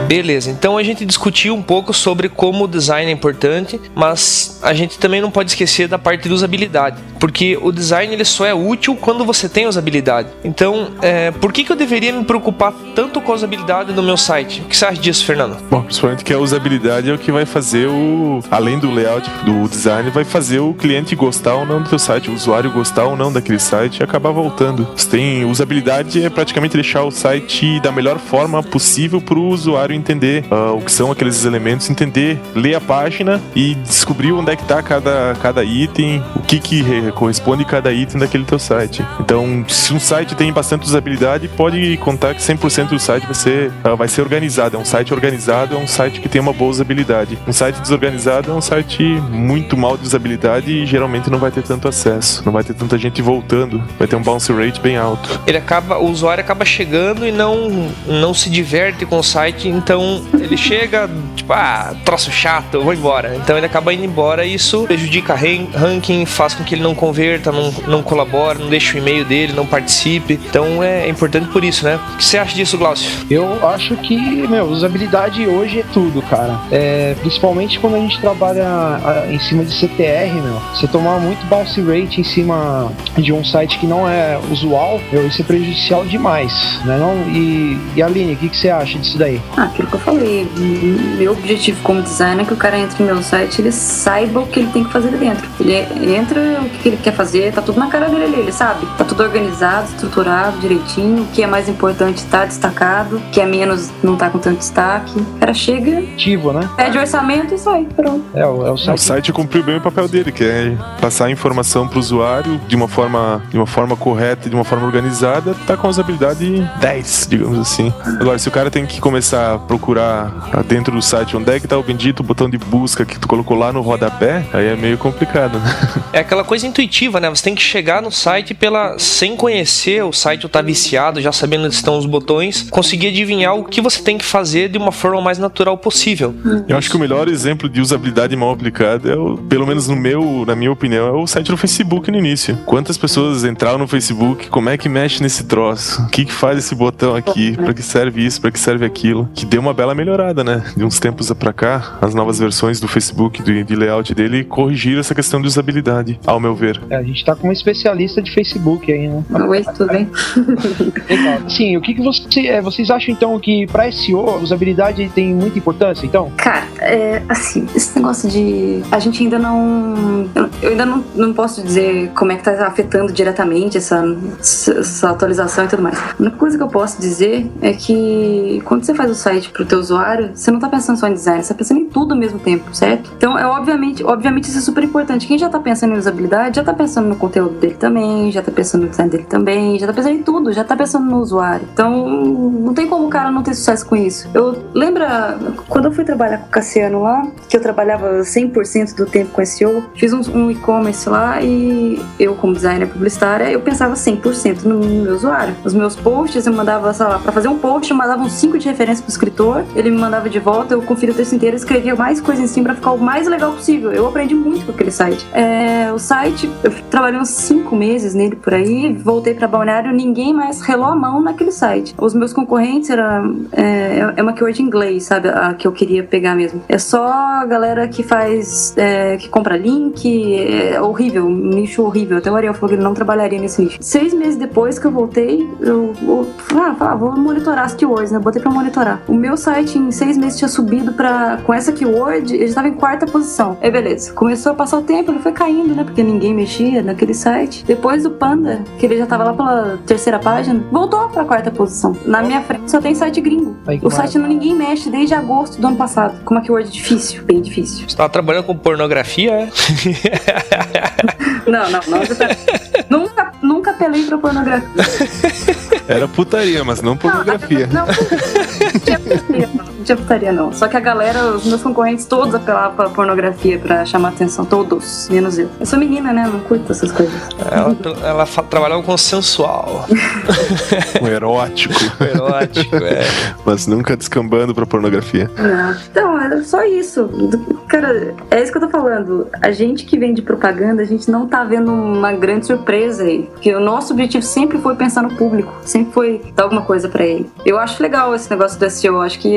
Beleza, então a gente discutiu um pouco sobre como o design é importante, mas a gente também não pode esquecer da parte de usabilidade, porque o design ele só é útil quando você tem usabilidade. Então, é, por que, que eu deveria me preocupar tanto com a usabilidade do meu site? O que você acha disso, Fernando? Bom, principalmente que a usabilidade é o que vai fazer o... além do layout, do design, vai fazer o cliente gostar ou não do teu site, o usuário gostar ou não daquele site e acabar voltando. Você tem usabilidade, é praticamente deixar o site da melhor forma possível para o usuário entender uh, o que são aqueles elementos, entender, ler a página e descobrir onde é que está cada, cada item, o que, que corresponde a cada item daquele teu site. Então, se um site tem bastante usabilidade, pode contar que cem por cento do site vai ser, uh, vai ser organizado. É um site organizado, é um site que tem uma boa usabilidade. Um site desorganizado é um site muito mal de usabilidade e geralmente não vai ter tanto acesso, não vai ter tanta gente voltando, vai ter um bounce rate bem alto. Ele acaba, o usuário acaba chegando e não, não se diverte com o site, então ele chega, tipo, ah, troço chato, eu vou embora. Então ele acaba indo embora e isso prejudica ranking, faz com que ele não converta, não, não colabora, não deixa o e-mail dele, não participe. Então é importante por isso, né? O que você acha disso, Glaucio? Eu acho que, meu, usabilidade hoje é tudo, cara. É, principalmente quando a gente trabalha a, em cima de C T R, meu. Você tomar muito bounce rate em cima de um site que não é usual, meu, isso é prejudicial demais, né? Não? E, e Aline, o que, que você acha disso daí? Ah, aquilo que eu falei. Meu objetivo como designer é que o cara entre no meu site, ele saiba o que ele tem que fazer ali dentro. Ele, ele entra, o que ele quer fazer, tá tudo na cara dele ali, ele sabe. Tá tudo organizado, estruturado, direitinho. O que é mais importante tá destacado, o que é menos não tá com tanto destaque. O cara chega, ativo, né? Pede orçamento e sai, pronto. É, o, é o site. O site cumpriu bem o papel dele, que é passar a informação pro usuário de uma forma, de uma forma correta, de uma forma organizada, tá com a usabilidade dez, digamos assim. Agora, se o cara tem que começar a procurar dentro do site onde é que tá o bendito botão de busca que tu colocou lá no rodapé, aí é meio complicado, né? É aquela coisa intuitiva, né? Você tem que chegar no site pela, sem conhecer o site, ou tá viciado, já sabendo onde estão os botões, conseguir adivinhar o que você tem que fazer de uma forma mais natural possível. Eu acho que o melhor exemplo de usabilidade mal aplicada é, o, pelo menos no meu, na minha opinião, é o site do Facebook no início. Quantas pessoas entraram no Facebook, como é que mexe nesse troço? O que que faz esse botão aqui? Pra que serve isso? Pra que serve aquilo? Que deu uma bela melhorada, né? De uns tempos pra cá, as novas versões do Facebook, de, de layout dele, corrigiram essa questão de usabilidade, ao meu ver. É, a gente tá com uma especialista de Facebook aí, né? Oi, tudo bem? Legal. Sim, o que, que você, é, vocês acham, então, que pra S E O, a usabilidade tem muita importância, então? Cara, é, assim, esse negócio de... A gente ainda não... Eu ainda não, não posso dizer como é que tá afetando diretamente essa, essa atualização e tudo mais. A única coisa que eu posso dizer é que quando você faz o site pro teu usuário, você não tá pensando só em design, você tá pensando em tudo ao mesmo tempo, certo? Então, é obviamente, obviamente isso é super importante. Quem já tá pensando em usabilidade, já tá pensando no conteúdo dele também, já tá pensando no design dele também, já tá pensando em tudo, já tá pensando no usuário. Então, não tem como o cara não ter sucesso com isso. Eu lembra quando eu fui trabalhar com o Cassiano lá, que eu trabalhava cem por cento do tempo com S E O, fiz um, um e-commerce lá e eu, como designer publicitária, eu pensava cem por cento no meu usuário. Os meus posts, eu mandava, sei lá, pra fazer um post, eu mandava uns cinco de referência pro escritor, ele me mandava de volta, eu conferia o texto inteiro, escrevia mais coisa em cima pra ficar o mais legal possível. Eu aprendi muito com aquele site. É, o site, eu trabalhei uns cinco meses nele por aí, voltei pra Balneário, ninguém mais relou a mão naquele site. Os meus concorrentes eram, é, é uma keyword em inglês, sabe, a que eu queria pegar mesmo. É só a galera que faz, é, que compra link, é horrível, um nicho horrível. Até o Ariel falou que ele não trabalharia nesse nicho. Seis meses depois que eu voltei, eu, eu ah, ah, vou monitorar as keywords, né? Botei pra monitorar. O meu site em seis meses tinha subido pra, com essa keyword, ele estava em quarta posição. Aí beleza, começou a passar o tempo, ele foi caindo, né? Porque ninguém mexia naquele site. Depois do Panda, que ele já tava lá pela terceira página, voltou pra quarta posição. Na minha frente só tem site gringo. O site não ninguém mexe desde agosto do ano passado. Com uma keyword difícil, bem difícil. Você tava trabalhando com pornografia, é? Não, não, não. Tá... nunca, nunca apelei pra pornografia. Era putaria, mas não pornografia. Não, não, não tinha putaria, não. Não tinha putaria, não. Só que a galera, os meus concorrentes todos apelavam pra pornografia pra chamar atenção. Todos, menos eu. Eu sou menina, né? Não curto essas coisas. Ela, ela fa- trabalhava com sensual. O erótico. O erótico, é. Mas nunca descambando pra pornografia. Não. Então, é só isso. Cara, é isso que eu tô falando. A gente que vem de propaganda, a gente não tá vendo uma grande surpresa aí. Porque o nosso objetivo sempre foi pensar no público. Sempre foi dar alguma coisa pra ele. Eu acho legal esse negócio do S E O. Acho que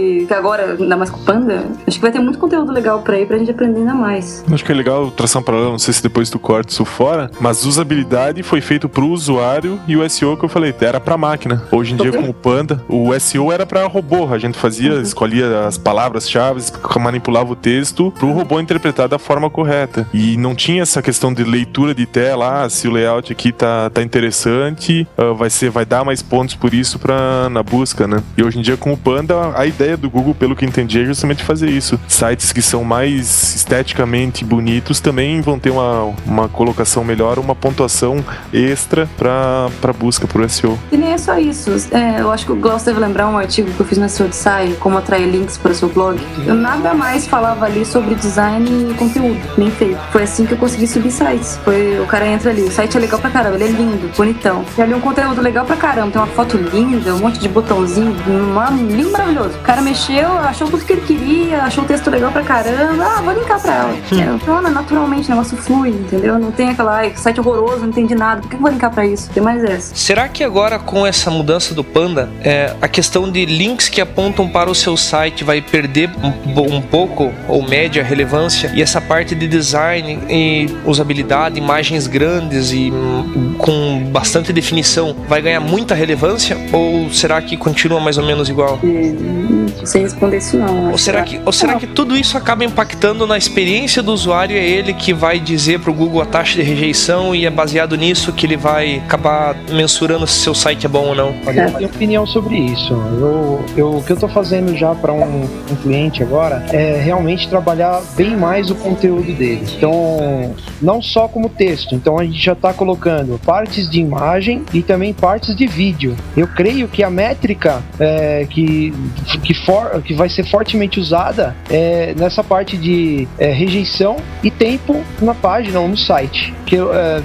que agora, ainda mais com o Panda, acho que vai ter muito conteúdo legal pra ir, pra gente aprender ainda mais. Acho que é legal tração paralela, não sei se depois tu corta isso fora, mas usabilidade foi feito pro usuário e o S E O que eu falei, era pra máquina. Hoje em dia com o Panda, o S E O era pra robô, a gente fazia, uhum. escolhia as palavras-chave, manipulava o texto pro robô interpretar da forma correta. E não tinha essa questão de leitura de tela, ah, se o layout aqui tá, tá interessante, uh, vai, ser, vai dar mais pontos por isso pra, na busca, né? E hoje em dia com o Panda, a ideia do Google, pelo que entendi, é justamente fazer isso. Sites que são mais esteticamente bonitos também vão ter uma, uma colocação melhor, uma pontuação extra pra, pra busca pro S E O. E nem é só isso. É, eu acho que o Glaucio deve lembrar um artigo que eu fiz no S E O de Sai, como atrair links para o seu blog. Eu nada mais falava ali sobre design e conteúdo, nem feito. Foi assim que eu consegui subir sites. Foi, o cara entra ali, o site é legal pra caramba, ele é lindo, bonitão. E ali um conteúdo legal pra caramba, tem uma foto linda, um monte de botãozinho, uma, lindo, maravilhoso. O cara mexeu, achou tudo que ele queria, achou o texto legal pra caramba, ah, vou linkar pra ela. É, então, naturalmente, o negócio flui, entendeu? Não tem aquela, ai, site horroroso, não entendi nada, por que eu vou linkar pra isso? Tem mais essa. Será que agora, com essa mudança do Panda, é, a questão de links que apontam para o seu site vai perder um, um pouco, ou média relevância, e essa parte de design e usabilidade, imagens grandes e hum, com bastante definição, vai ganhar muita relevância? Ou será que continua mais ou menos igual? Hum, sem responder isso não. Ou será que, ou será que tudo isso acaba impactando na experiência do usuário? É ele que vai dizer para o Google a taxa de rejeição e é baseado nisso que ele vai acabar mensurando se seu site é bom ou não? Olha, eu tenho opinião sobre isso. Eu, eu, o que eu estou fazendo já para um, um cliente agora é realmente trabalhar bem mais o conteúdo dele. Então, não só como texto. Então, a gente já está colocando partes de imagem e também partes de vídeo. Eu creio que a métrica é, que, que, for, que vai ser fortemente usada é nessa parte de é, rejeição e tempo na página ou no site. Que eu, é,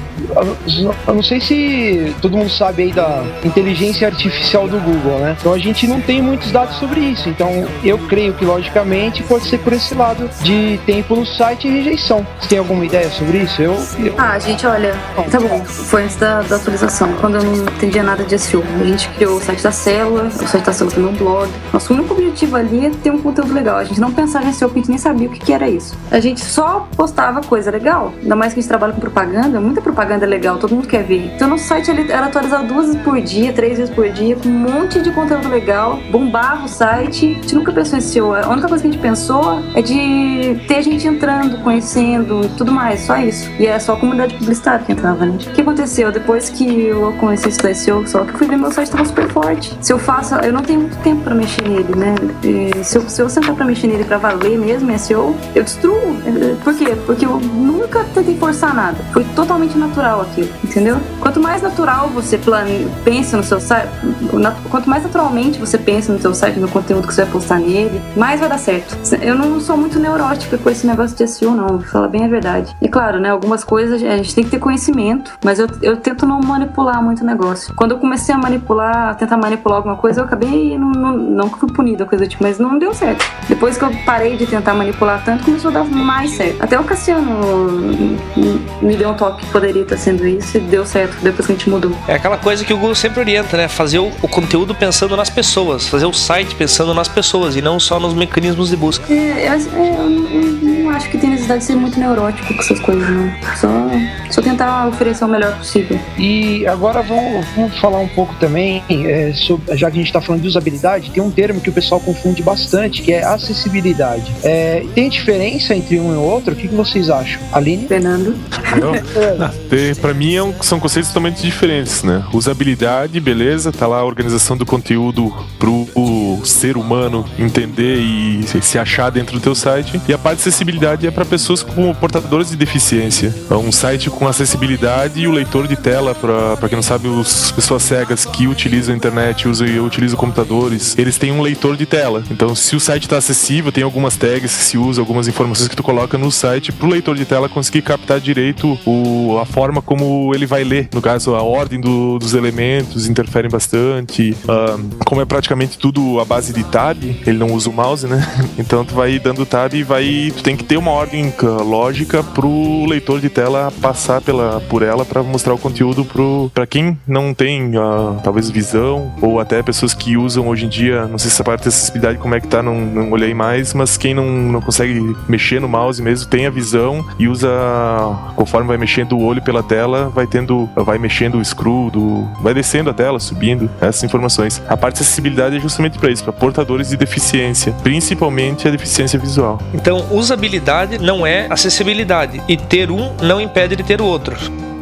eu não sei se todo mundo sabe aí da inteligência artificial do Google, né? Então a gente não tem muitos dados sobre isso. Então eu creio que logicamente pode ser por esse lado de tempo no site e rejeição. Você tem alguma ideia sobre isso? Eu, eu... Ah, gente, olha, tá bom. Foi antes da, da atualização, quando eu não entendia nada de S E O. A gente criou o site da Célula, o site da Célula também é um blog. Nosso único objetivo ali é ter um conteúdo legal. A gente não pensava em S E O porque a gente nem sabia o que, que era isso. A gente só postava coisa legal. Ainda mais que a gente trabalha com propaganda, muita propaganda é legal, todo mundo quer ver. Então nosso site ali era atualizado duas vezes por dia, três vezes por dia, com um monte de conteúdo legal, bombava o site. A gente nunca pensou em S E O. A única coisa que a gente pensou é de ter gente entrando, conhecendo e tudo mais, só isso. E é só a comunidade publicitária que entrava, né? O que aconteceu? Depois que eu comecei a estudar S E O, só que eu fui ver meu site estava super forte. Se eu faço, eu não tenho muito tempo pra mexer nele, né? E se eu, se eu sentar pra mexer nele pra valer mesmo, S E O, eu destruo. Por quê? Porque eu nunca tentei forçar nada. Foi totalmente natural aquilo, entendeu? Quanto mais natural você plane... pensa no seu site, quanto mais naturalmente você pensa no seu site, no conteúdo que você vai postar nele, mais vai dar certo. Eu não sou muito neurótica com esse negócio de S E O, não, vou falar bem a verdade. E claro, né, algumas coisas a gente tem que ter conhecimento, mas eu, eu tento não manipular muito o negócio. Quando eu comecei a manipular, tentar manipular alguma coisa, eu acabei, não, não, não que fui punida, coisa tipo, mas não deu certo. Depois que eu parei de tentar manipular tanto, começou a dar mais certo. Até o Cassiano me deu um toque que poderia estar sendo isso e deu certo depois que a gente mudou. É aquela coisa que o Google sempre orienta, né? Fazer o, o conteúdo pensando nas pessoas, fazer o site pensando nas pessoas e não só nos mecanismos de busca. É, eu, eu, eu não acho que tem necessidade de ser muito neurótico com essas coisas, não. Só, só tentar oferecer o melhor possível. E agora vamos, vamos falar um pouco também, é, sobre, já que a gente está falando de usabilidade, tem um termo que o pessoal confunde bastante, que é acessibilidade. É, tem diferença entre um e o outro? O que, que vocês acham? Aline? Fernando? Não, pra mim é um, são conceitos totalmente diferentes, né? Usabilidade, beleza, tá lá a organização do conteúdo pro o ser humano entender e se achar dentro do teu site. E a parte de acessibilidade é para pessoas com portadores de deficiência. É um site com acessibilidade e o leitor de tela, pra, pra quem não sabe, as pessoas cegas que utilizam a internet, usam e utilizam computadores, eles têm um leitor de tela. Então, se o site tá acessível, tem algumas tags que se usa, algumas informações que tu coloca no site pro leitor de tela conseguir captar direito o, a forma como ele vai ler. No caso, a ordem do, dos elementos interferem bastante. Uh, como é praticamente tudo a base de tab, ele não usa o mouse, né? Então tu vai dando tab e vai, tu tem que ter uma ordem lógica pro leitor de tela passar passar pela, por ela para mostrar o conteúdo pro, pra quem não tem, uh, talvez, visão, ou até pessoas que usam hoje em dia, não sei se essa parte de acessibilidade como é que tá, não, não olhei mais, mas quem não, não consegue mexer no mouse mesmo, tem a visão e usa, conforme vai mexendo o olho pela tela, vai tendo, vai mexendo o scroll, do, vai descendo a tela, subindo, essas informações. A parte de acessibilidade é justamente para isso, para portadores de deficiência, principalmente a deficiência visual. Então, usabilidade não é acessibilidade, e ter um não impede de ter o outro.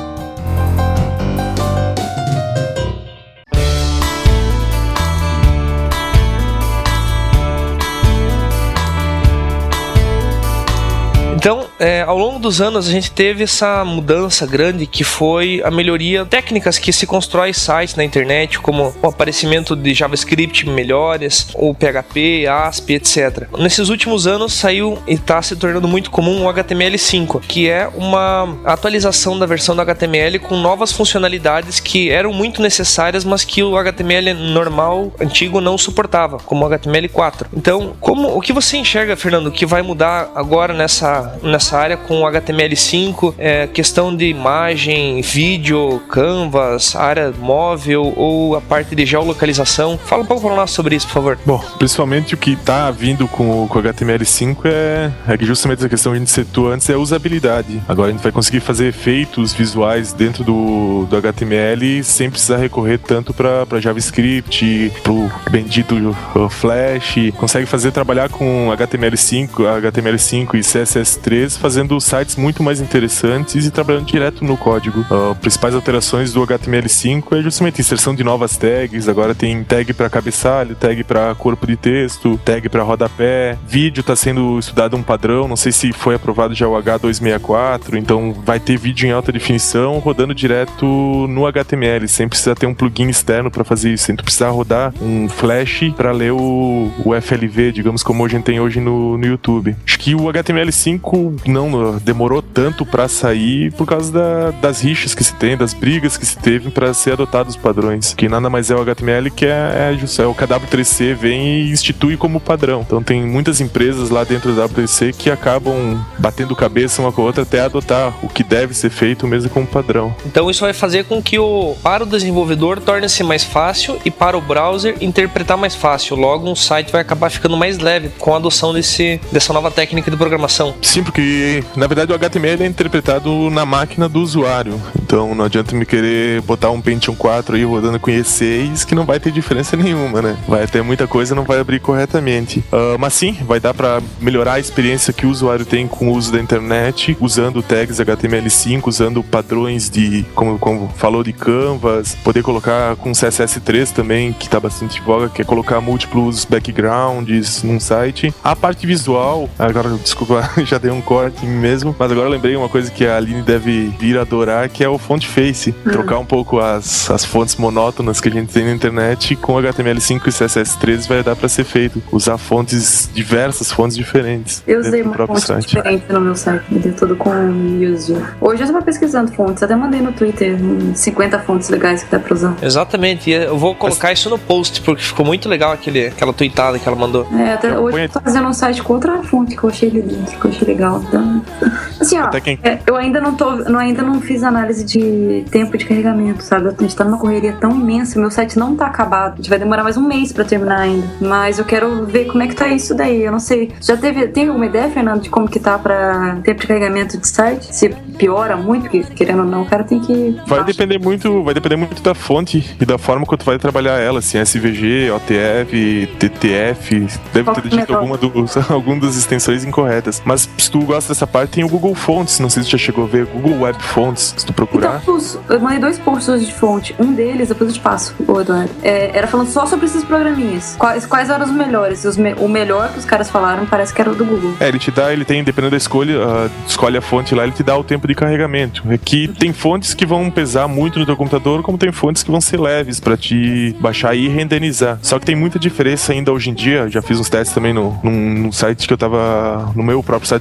Então, é, ao longo dos anos a gente teve essa mudança grande que foi a melhoria técnicas que se constrói sites na internet, como o aparecimento de JavaScript melhores, o P H P, A S P, etcétera. Nesses últimos anos saiu e está se tornando muito comum o H T M L cinco, que é uma atualização da versão do H T M L com novas funcionalidades que eram muito necessárias, mas que o H T M L normal, antigo, não suportava, como o H T M L quatro. Então, como, o que você enxerga, Fernando, que vai mudar agora nessa nessa área com o H T M L cinco, é, questão de imagem, vídeo, canvas, área móvel ou a parte de geolocalização? Fala um pouco para nós sobre isso, por favor. Bom, principalmente o que está vindo com o, com o H T M L cinco é, é que justamente essa questão que a gente citou antes é a usabilidade. Agora a gente vai conseguir fazer efeitos visuais dentro do, do H T M L sem precisar recorrer tanto para JavaScript, para o bendito Flash. Consegue fazer trabalhar com H T M L cinco, H T M L cinco e C S S três, fazendo sites muito mais interessantes e trabalhando direto no código. Uh, principais alterações do H T M L cinco é justamente a inserção de novas tags. Agora tem tag para cabeçalho, tag para corpo de texto, tag para rodapé. Vídeo está sendo estudado um padrão, não sei se foi aprovado já o H duzentos e sessenta e quatro, então vai ter vídeo em alta definição rodando direto no H T M L, sem precisar ter um plugin externo para fazer isso, sem precisar rodar um Flash para ler o, o F L V, digamos, como a gente tem hoje no, no YouTube. Acho que o H T M L cinco não demorou tanto para sair por causa da, das rixas que se tem, das brigas que se teve para ser adotados os padrões, que nada mais é o H T M L que é, é, é o que a W três C vem e institui como padrão. Então tem muitas empresas lá dentro da W três C que acabam batendo cabeça uma com a outra até adotar o que deve ser feito mesmo como padrão. Então isso vai fazer com que o, para o desenvolvedor torne-se mais fácil e para o browser interpretar mais fácil. Logo um site vai acabar ficando mais leve com a adoção desse, dessa nova técnica de programação. Sim, porque na verdade o H T M L é interpretado na máquina do usuário, então não adianta me querer botar um Pentium quatro aí rodando com E seis que não vai ter diferença nenhuma, né? Vai ter muita coisa, não vai abrir corretamente. Uh, mas sim, vai dar para melhorar a experiência que o usuário tem com o uso da internet, usando tags H T M L cinco, usando padrões de, como, como falou, de canvas, poder colocar com C S S três também, que tá bastante em voga, que é colocar múltiplos backgrounds num site. A parte visual, agora desculpa, já dei um corte em mim mesmo, mas agora eu lembrei uma coisa que a Aline deve vir adorar, que é o font face. Uhum. Trocar um pouco as, as fontes monótonas que a gente tem na internet com H T M L cinco e C S S três vai dar para ser feito. Usar fontes, diversas fontes diferentes. Eu usei uma fonte site. diferente no meu site, me deu tudo com use. Hoje eu estava pesquisando fontes, até mandei no Twitter cinquenta fontes legais que dá pra usar. Exatamente, eu vou colocar mas... isso no post, porque ficou muito legal aquele, aquela tweetada que ela mandou. É, até hoje eu tô fazendo um site com outra fonte que eu achei ali dentro, que eu achei legal. Então, assim, ó, quem... é, eu ainda não tô, não, ainda não fiz análise de tempo de carregamento, sabe? A gente tá numa correria tão imensa, meu site não tá acabado. A gente vai demorar mais um mês pra terminar ainda. Mas eu quero ver como é que tá isso daí. Eu não sei. Já teve, tem alguma ideia, Fernando, de como que tá pra tempo de carregamento de site? Se piora muito, porque, querendo ou não, o cara tem que... Vai depender muito, vai depender muito da fonte e da forma que tu vai trabalhar ela, assim, S V G, O T F, T T F, deve Qual ter dito alguma, do, alguma das extensões incorretas. Mas se tu gosta dessa parte, tem o Google Fonts, não sei se tu já chegou a ver, Google Web Fonts, se tu procurar. Então, eu mandei dois posts de fonte, um deles, depois eu te passo, o Eduardo, é, era falando só sobre esses programinhas, quais, quais eram os melhores, os me, o melhor que os caras falaram parece que era o do Google. É, ele te dá, ele tem, dependendo da escolha, uh, escolhe a fonte lá, ele te dá o tempo de carregamento. Aqui tem fontes que vão pesar muito no teu computador, como tem fontes que vão ser leves pra te baixar e renderizar. Só que tem muita diferença ainda hoje em dia, já fiz uns testes também no, num, num site que eu tava, no meu próprio site que eu penso em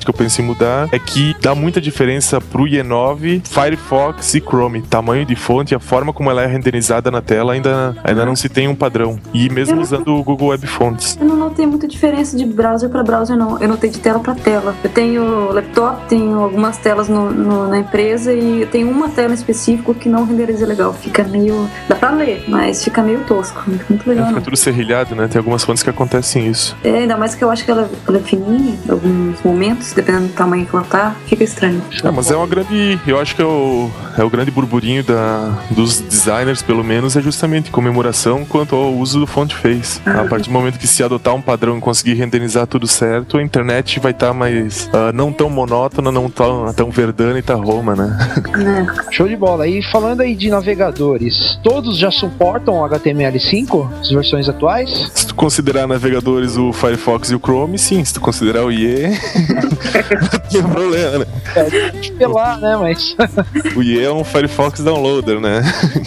mudar, é que dá muita diferença pro I E nove, Firefox e Chrome. Tamanho de fonte, a forma como ela é renderizada na tela ainda, ainda não se tem um padrão. E mesmo usando o Google Web Fonts. Eu não notei muita diferença de browser para browser, não. Eu notei de tela para tela. Eu tenho laptop, tenho algumas telas no, no, na empresa e eu tenho uma tela específica que não renderiza legal. Fica meio... Dá pra ler, mas fica meio tosco. Muito legal, é, fica não. tudo serrilhado, né? Tem algumas fontes que acontecem isso. É, ainda mais que eu acho que ela, ela é fininha em alguns momentos, dependendo do tamanho que ela tá, fica estranho. É, mas é uma grande... Eu acho que é o, é o grande burburinho da, dos designers, pelo menos, é justamente comemoração quanto ao uso do Font Face. Ah, a partir do momento que se adotar um padrão e conseguir renderizar tudo certo, a internet vai estar tá mais... Uh, não tão monótona, não tão, tão verdana e tá Roma, né? É. Show de bola. E falando aí de navegadores, todos já suportam o H T M L cinco? As versões atuais? Se tu considerar navegadores o Firefox e o Chrome, sim. Se tu considerar o I E, não tem problema, né? É, de pelar, né? Mas... o I E é um Firefox downloader, né?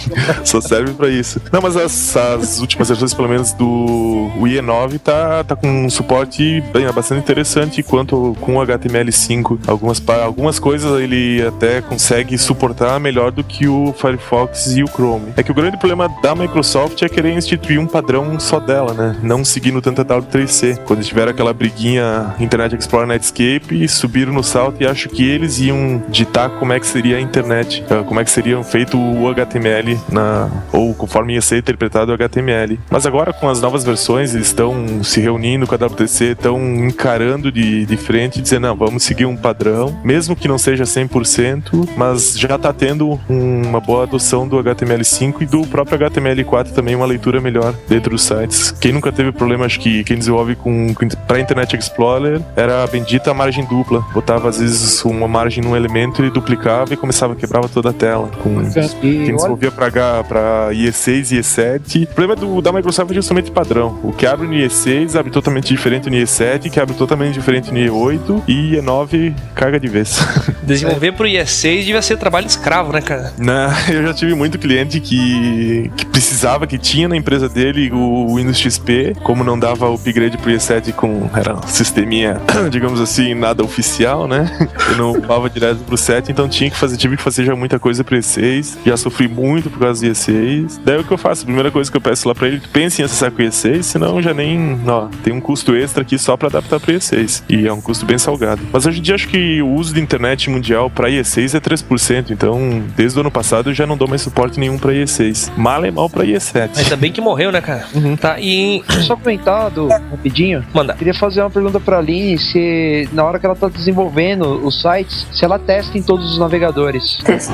Só serve pra isso. Não, mas as, as últimas versões, pelo menos do o I E nove, tá, tá com um suporte bem, bastante interessante quanto com o H T M L cinco. Algumas, algumas coisas ele até consegue suportar melhor do que o Firefox e o Chrome. É que o grande problema da Microsoft é querer instituir um padrão só dela, né? Não seguindo tanto a W três C. Quando tiveram aquela briguinha Internet Explorer Netscape, subiram no salto e acho que eles iam ditar como é que seria a internet, como é que seria feito o H T M L na, ou conforme ia ser interpretado o H T M L. Mas agora com as novas versões eles estão se reunindo com a W três C, estão encarando de, de frente e dizendo, não, vamos seguir um padrão, mesmo que não seja cem por cento, mas já está tendo um, uma boa adoção do H T M L cinco e do próprio H T M L quatro também, uma leitura melhor dentro dos sites. Quem nunca teve problema, acho que quem desenvolve com, com para Internet Explorer, era a bendita margem dupla. Botava às vezes uma margem num elemento e duplicava e começava a quebrava toda a tela. Com, quem desenvolvia para I E seis e I E sete. O problema do, da Microsoft é justamente padrão. O que abre no I E seis abre totalmente diferente no I E sete, que abre totalmente diferente no I E oito e I E nove caga de vez. Desenvolver pro I E seis devia ser trabalho escravo, né, cara? Não, eu já tive muito cliente que, que precisava, que tinha na empresa dele o Windows X P, como não dava o upgrade pro I E sete com, era um sisteminha, digamos assim, nada oficial, né? Eu não upava direto pro sete, então tinha que fazer, tive que fazer já muita coisa pro I E seis, já sofri muito por causa do I E seis. Daí o que eu faço? A primeira coisa que eu peço lá pra ele, pense em acessar com o I E seis, senão já nem, ó, tem um custo extra aqui só pra adaptar pro I E seis, e é um custo bem salgado. Mas hoje em dia acho que o uso de internet mundial pra I E seis é três por cento, então desde o ano passado eu já não dou mais suporte nenhum pra I E seis. Mal é mal pra I E sete. Ainda bem que morreu, né, cara? Uhum. Tá, e... Só comentado, rapidinho. Manda. Queria fazer uma pergunta pra Aline, se na hora que ela tá desenvolvendo os sites, se ela testa em todos os navegadores. Testa.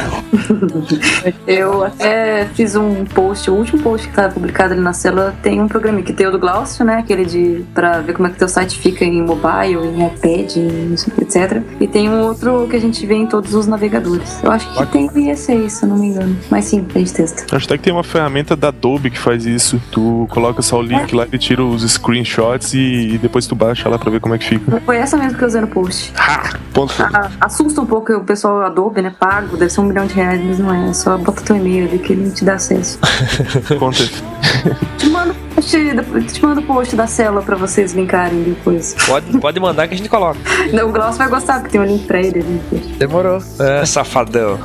Eu até fiz um post, o último post que tá publicado ali na célula, tem um programa que tem o do Glaucio, né, aquele de, pra ver como é que teu site fica em mobile, em iPad, etcétera. E tem um outro que a gente vê em todos os navegadores. Eu acho que Pode. tem o I E seis, se eu não me engano. Mas sim, a gente testa. Acho até que tem uma ferramenta da Adobe que faz isso. Tu coloca só o link é. lá e tira os screenshots e, e depois tu baixa lá pra ver como é que fica. Foi essa mesmo que eu usei no post. Ha! Ponto. Ah, assusta um pouco o pessoal Adobe, né? Pago, deve ser um milhão de reais, mas não é. É só bota teu e-mail ali que ele te dá acesso. Conta. Te mando te mando o post da célula pra vocês linkarem depois. Pode, pode mandar que a gente coloca. Não, o Glaucio vai gostar, porque tem um link pra ele. Demorou. É, safadão.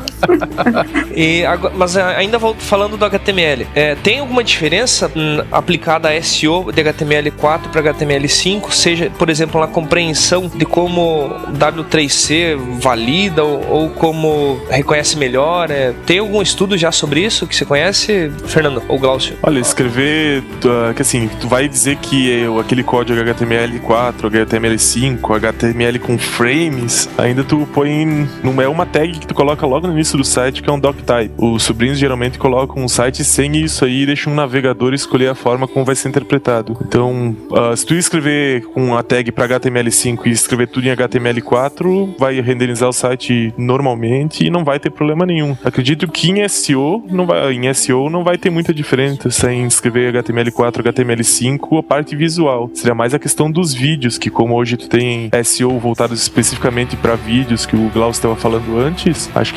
E, mas ainda volto falando do H T M L. É, tem alguma diferença hum, aplicada a S E O de H T M L quatro para H T M L cinco? Seja, por exemplo, na compreensão de como W três C valida ou, ou como reconhece melhor? É, tem algum estudo já sobre isso que você conhece, Fernando ou Glaucio? Olha, escrever... Uh, que assim, tu vai dizer que é aquele código H T M L quatro, H T M L cinco, H T M L com frames, ainda tu põe... Não é uma tag que tu coloca logo no início do site, que é um doctype. Os sobrinhos geralmente colocam um site sem isso aí e deixam um navegador escolher a forma como vai ser interpretado. Então, uh, se tu escrever com a tag para H T M L cinco e escrever tudo em H T M L quatro, vai renderizar o site normalmente e não vai ter problema nenhum. Acredito que em S E O não vai, em S E O não vai ter muita diferença em escrever H T M L quatro, H T M L cinco, a parte visual. Seria mais a questão dos vídeos, que como hoje tu tem S E O voltado especificamente para vídeos, que o Glaucio estava falando antes, acho que isso aí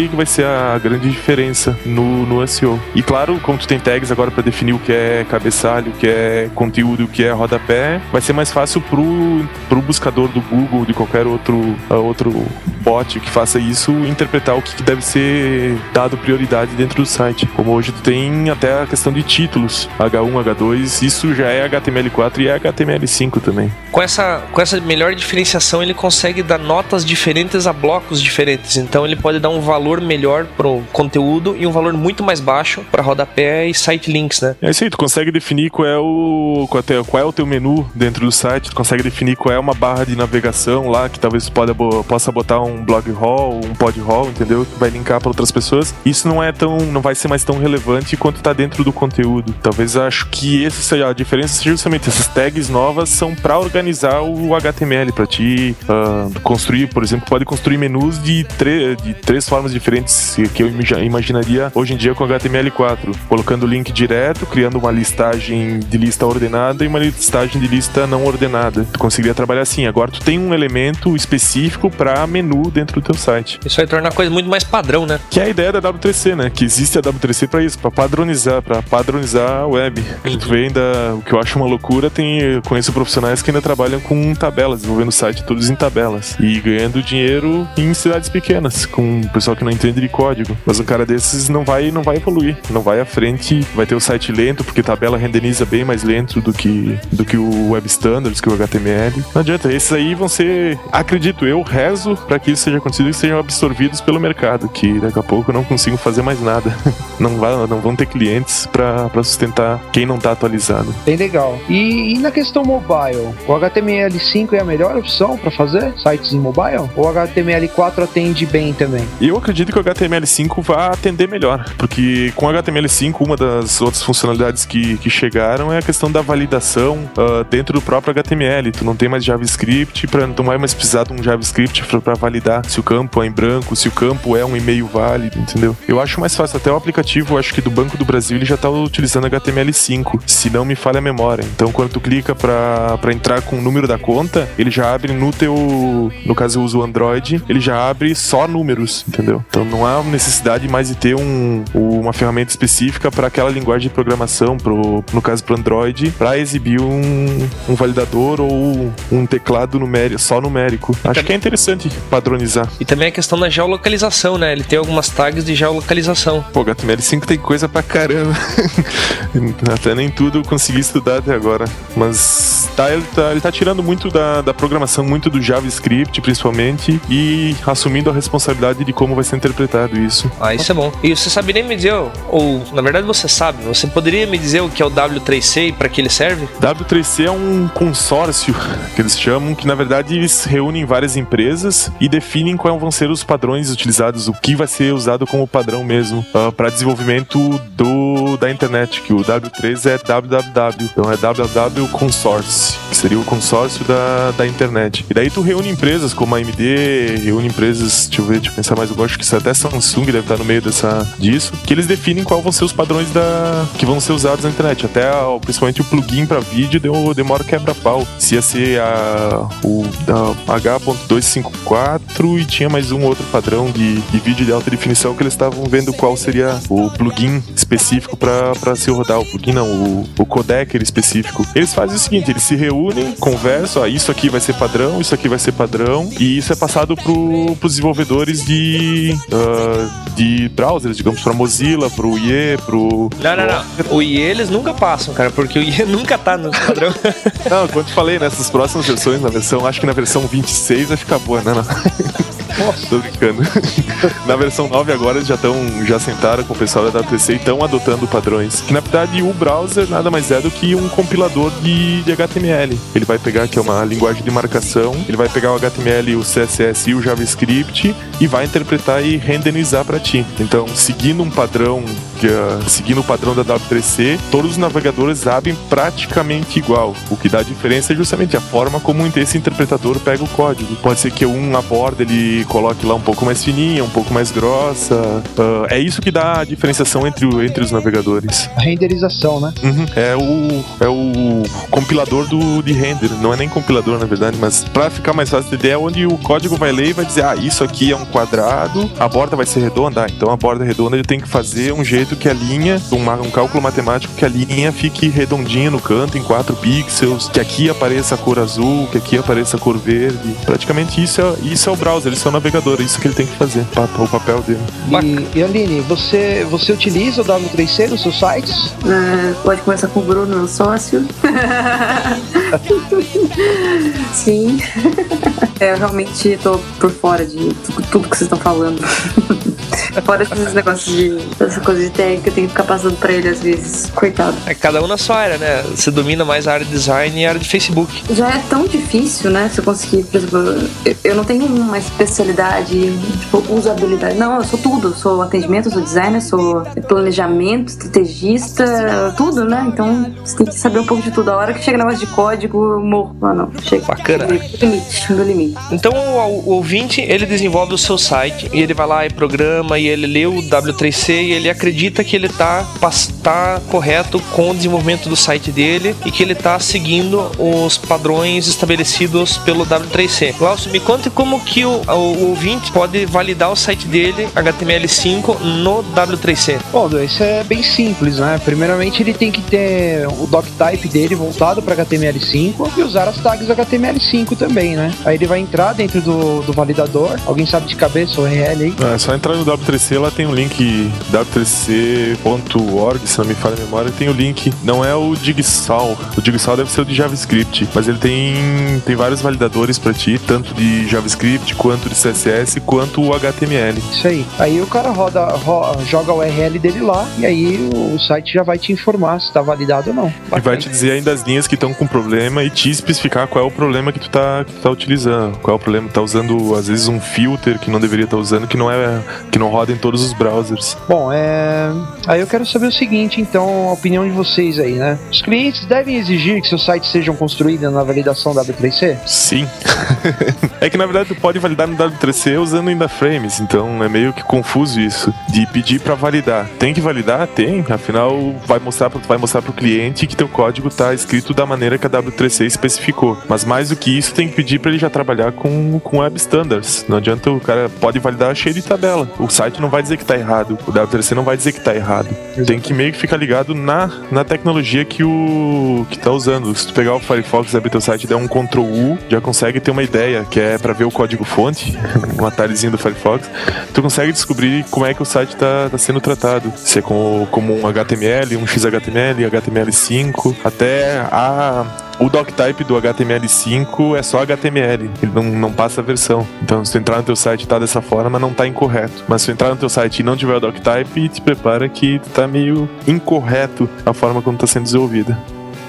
que vai ser a grande diferença no, no S E O. E claro, como tu tem tags agora para definir o que é cabeçalho, o que é conteúdo, o que é rodapé, vai ser mais fácil pro, pro buscador do Google, de qualquer outro, uh, outro bot que faça isso, interpretar o que, que deve ser dado prioridade dentro do site. Como hoje tu tem até a questão de títulos, H um, H dois, isso já é H T M L quatro e é H T M L cinco também. Com essa, com essa melhor diferenciação, ele consegue dar notas diferentes a blocos diferentes. Então ele pode dar um valor melhor pro conteúdo e um valor muito mais baixo para rodapé e site links, né? É isso aí, tu consegue definir qual é o qual é, qual é o teu menu dentro do site, tu consegue definir qual é uma barra de navegação lá, que talvez tu pode, possa botar um blog haul, um pod haul, entendeu? Que vai linkar para outras pessoas. Isso não é tão, não vai ser mais tão relevante quanto tá dentro do conteúdo. Talvez eu acho que essa seja a diferença, seja justamente essas tags novas são para organizar o H T M L para ti uh, construir, por exemplo, pode construir menus de, tre- de três formas diferentes que eu imaginaria hoje em dia com H T M L quatro, colocando o link direto, criando uma listagem de lista ordenada e uma listagem de lista não ordenada. Tu conseguiria trabalhar assim. Agora tu tem um elemento específico para menu dentro do teu site. Isso vai tornar a coisa muito mais padrão, né? Que é a ideia da W três C, né? Que existe a W três C para isso, para padronizar, para padronizar a web. Uhum. Tu vê ainda, o que eu acho uma loucura, tem, eu conheço profissionais que ainda trabalham com tabelas, desenvolvendo o site todos em tabelas e ganhando dinheiro em cidades pequenas, com o pessoal que não entende de código. Mas um cara desses não vai, não vai evoluir, não vai à frente, vai ter o site lento, porque tabela renderiza bem mais lento do que, do que o Web Standards, que o H T M L. Não adianta, esses aí vão ser, acredito eu, rezo para que isso seja acontecido e sejam absorvidos pelo mercado, que daqui a pouco não consigo fazer mais nada. Não, vai, não vão ter clientes para sustentar quem não tá atualizado. Bem legal. E, e na questão mobile, o H T M L cinco é a melhor opção para fazer sites em mobile? Ou o H T M L quatro atende bem também? Eu acredito que o H T M L cinco vai atender melhor, porque com o H T M L cinco, uma das outras funcionalidades que, que chegaram é a questão da validação uh, dentro do próprio H T M L. Tu não tem mais JavaScript, pra, não vai mais precisar de um JavaScript para validar se o campo é em branco, se o campo é um e-mail válido, entendeu? Eu acho mais fácil, até o aplicativo, acho que do Banco do Brasil, ele já tá utilizando H T M L cinco, se não me falha a memória. Então, quando tu clica para entrar com o número da conta, ele já abre no teu, no caso eu uso o Android, ele já abre só números, entendeu? Então não há necessidade mais de ter um, uma ferramenta específica para aquela linguagem de programação, pro, no caso pro Android, para exibir um, um validador ou um teclado numérico, só numérico. Acho também, que é interessante padronizar. E também a questão da geolocalização, né? Ele tem algumas tags de geolocalização. Pô, H T M L cinco tem coisa pra caramba. Até nem tudo eu consegui estudar até agora. Mas tá, ele, tá, ele tá tirando muito da, da programação, muito do JavaScript, principalmente, e assumindo a responsabilidade de como vai ser interpretado isso. Ah, isso é bom. E você saberia me dizer, ou na verdade você sabe, você poderia me dizer o que é o W três C e para que ele serve? W três C é um consórcio, que eles chamam, que na verdade eles reúnem várias empresas e definem quais vão ser os padrões utilizados, o que vai ser usado como padrão mesmo, uh, para desenvolvimento do, da internet, que o W três é W W W, então é W W W Consorce, que seria o consórcio da, da internet. E daí tu reúne empresas como a A M D, reúne empresas, deixa eu ver, deixa eu pensar mais, eu gosto que até Samsung deve estar no meio dessa, disso, que eles definem quais vão ser os padrões da, que vão ser usados na internet. Até principalmente o plugin para vídeo deu, demora quebra-pau. Se ia ser a, o a H ponto duzentos e cinquenta e quatro e tinha mais um outro padrão de, de vídeo de alta definição que eles estavam vendo qual seria o plugin específico para se rodar. O plugin não, o, o codecker específico. Eles fazem o seguinte, eles se reúnem, conversam, ah, isso aqui vai ser padrão, isso aqui vai ser padrão, e isso é passado para os desenvolvedores de, uh, de browsers, digamos, para Mozilla, para o I E, para o... Não, não, não. O I E eles nunca passam, cara, porque o I E nunca tá no padrão. Não, como eu te falei, nessas próximas versões, na versão, acho que na versão vinte e seis vai ficar boa, né? Não? Nossa, tô brincando. Na versão nove agora eles já estão, já sentaram com o pessoal da W três C e estão adotando padrões. Que na verdade o browser nada mais é do que um compilador de, de H T M L. Ele vai pegar, que é uma linguagem de marcação, ele vai pegar o H T M L, o C S S e o JavaScript e vai interpretar e renderizar para ti. Então, seguindo um padrão, uh, seguindo o padrão da W três C, todos os navegadores abrem praticamente igual. O que dá diferença é justamente a forma como esse interpretador pega o código. Pode ser que um aborde, ele ele coloque lá um pouco mais fininha, um pouco mais grossa. Uh, é isso que dá a diferenciação entre, o, entre os navegadores. A renderização, né? Uhum. É o, é o compilador do, de render. Não é nem compilador, na verdade, mas pra ficar mais fácil de entender, é onde o código vai ler e vai dizer, ah, isso aqui é um quadrado, a borda vai ser redonda, ah, então a borda redonda ele tem que fazer um jeito que a linha, um, um cálculo matemático que a linha fique redondinha no canto, em quatro pixels, que aqui apareça a cor azul, que aqui apareça a cor verde. Praticamente isso é, isso é o browser, isso é o navegador, é isso que ele tem que fazer, o papel dele. E, e Aline, você, você utiliza o W três C nos seus sites? É, pode começar com o Bruno, meu sócio. Sim. É, eu realmente tô por fora de tudo que vocês estão falando. Fora esses negócios de... essa coisa de técnica, eu tenho que ficar passando pra ele às vezes. Coitado. É cada um na sua área, né? Você domina mais a área de design e a área de Facebook. Já é tão difícil, né? Você conseguir, por exemplo... Eu, eu não tenho uma especialidade, tipo, usabilidade. Não, eu sou tudo. Sou atendimento, sou designer, sou planejamento, estrategista, tudo, né? Então, você tem que saber um pouco de tudo. A hora que chega negócio de código, eu morro. Ah, não. Chega. Bacana. No limite, no limite. Então, o, o ouvinte, ele desenvolve o seu site e ele vai lá e programa e ele lê o W três C e ele acredita que ele tá, tá correto com o desenvolvimento do site dele e que ele tá seguindo os padrões estabelecidos pelo W três C. Glaucio, me conte como que o, o, o ouvinte pode validar o site dele H T M L cinco no W três C. Bom, isso é bem simples, né? Primeiramente ele tem que ter o doctype dele voltado para H T M L cinco e usar as tags H T M L cinco também, né? Aí ele vai entrar dentro do, do validador. Alguém sabe de cabeça o U R L aí? É só entrar no W três C, lá tem um link w três c ponto org, se não me falha a memória, tem o link, não é o Digsal, o Digsal deve ser o de JavaScript, mas ele tem, tem vários validadores pra ti, tanto de JavaScript, quanto de C S S, quanto o H T M L. Isso aí. Aí o cara roda, roda joga o U R L dele lá, e aí o site já vai te informar se tá validado ou não. E vai te dizer ainda as linhas que estão com problema e te especificar qual é o problema que tu tá, que tu tá utilizando, qual é o problema, tá usando às vezes um filter que não deveria estar usando, que não é, que não roda em todos os browsers. Bom, é... aí eu quero saber o seguinte, então, a opinião de vocês aí, né? Os clientes devem exigir que seus sites sejam construídos na validação W três C? Sim. É que na verdade tu pode validar no W três C usando ainda frames, então é meio que confuso isso, de pedir pra validar. Tem que validar? Tem, afinal vai mostrar, vai mostrar pro cliente que teu código tá escrito da maneira que a W três C especificou. Mas mais do que isso, tem que pedir pra ele já trabalhar com, com web standards. Não adianta, o cara pode validar cheio de tabela. O site não vai dizer que tá errado, o W três C não vai dizer que tá errado. Tem que meio que ficar ligado na, na tecnologia que o que tá usando. Se tu pegar o Firefox e abrir teu site e der um control U, já consegue ter uma ideia, que é pra ver o código fonte, um atalhozinho do Firefox, tu consegue descobrir como é que o site tá, tá sendo tratado. Se é como, como um H T M L, um X H T M L, H T M L cinco, até a... O doctype do H T M L cinco é só H T M L, ele não, não passa a versão. Então se tu entrar no teu site tá dessa forma, não tá incorreto. Mas se tu entrar no teu site e não tiver o doctype, te prepara que tá meio incorreto a forma como tá sendo desenvolvida.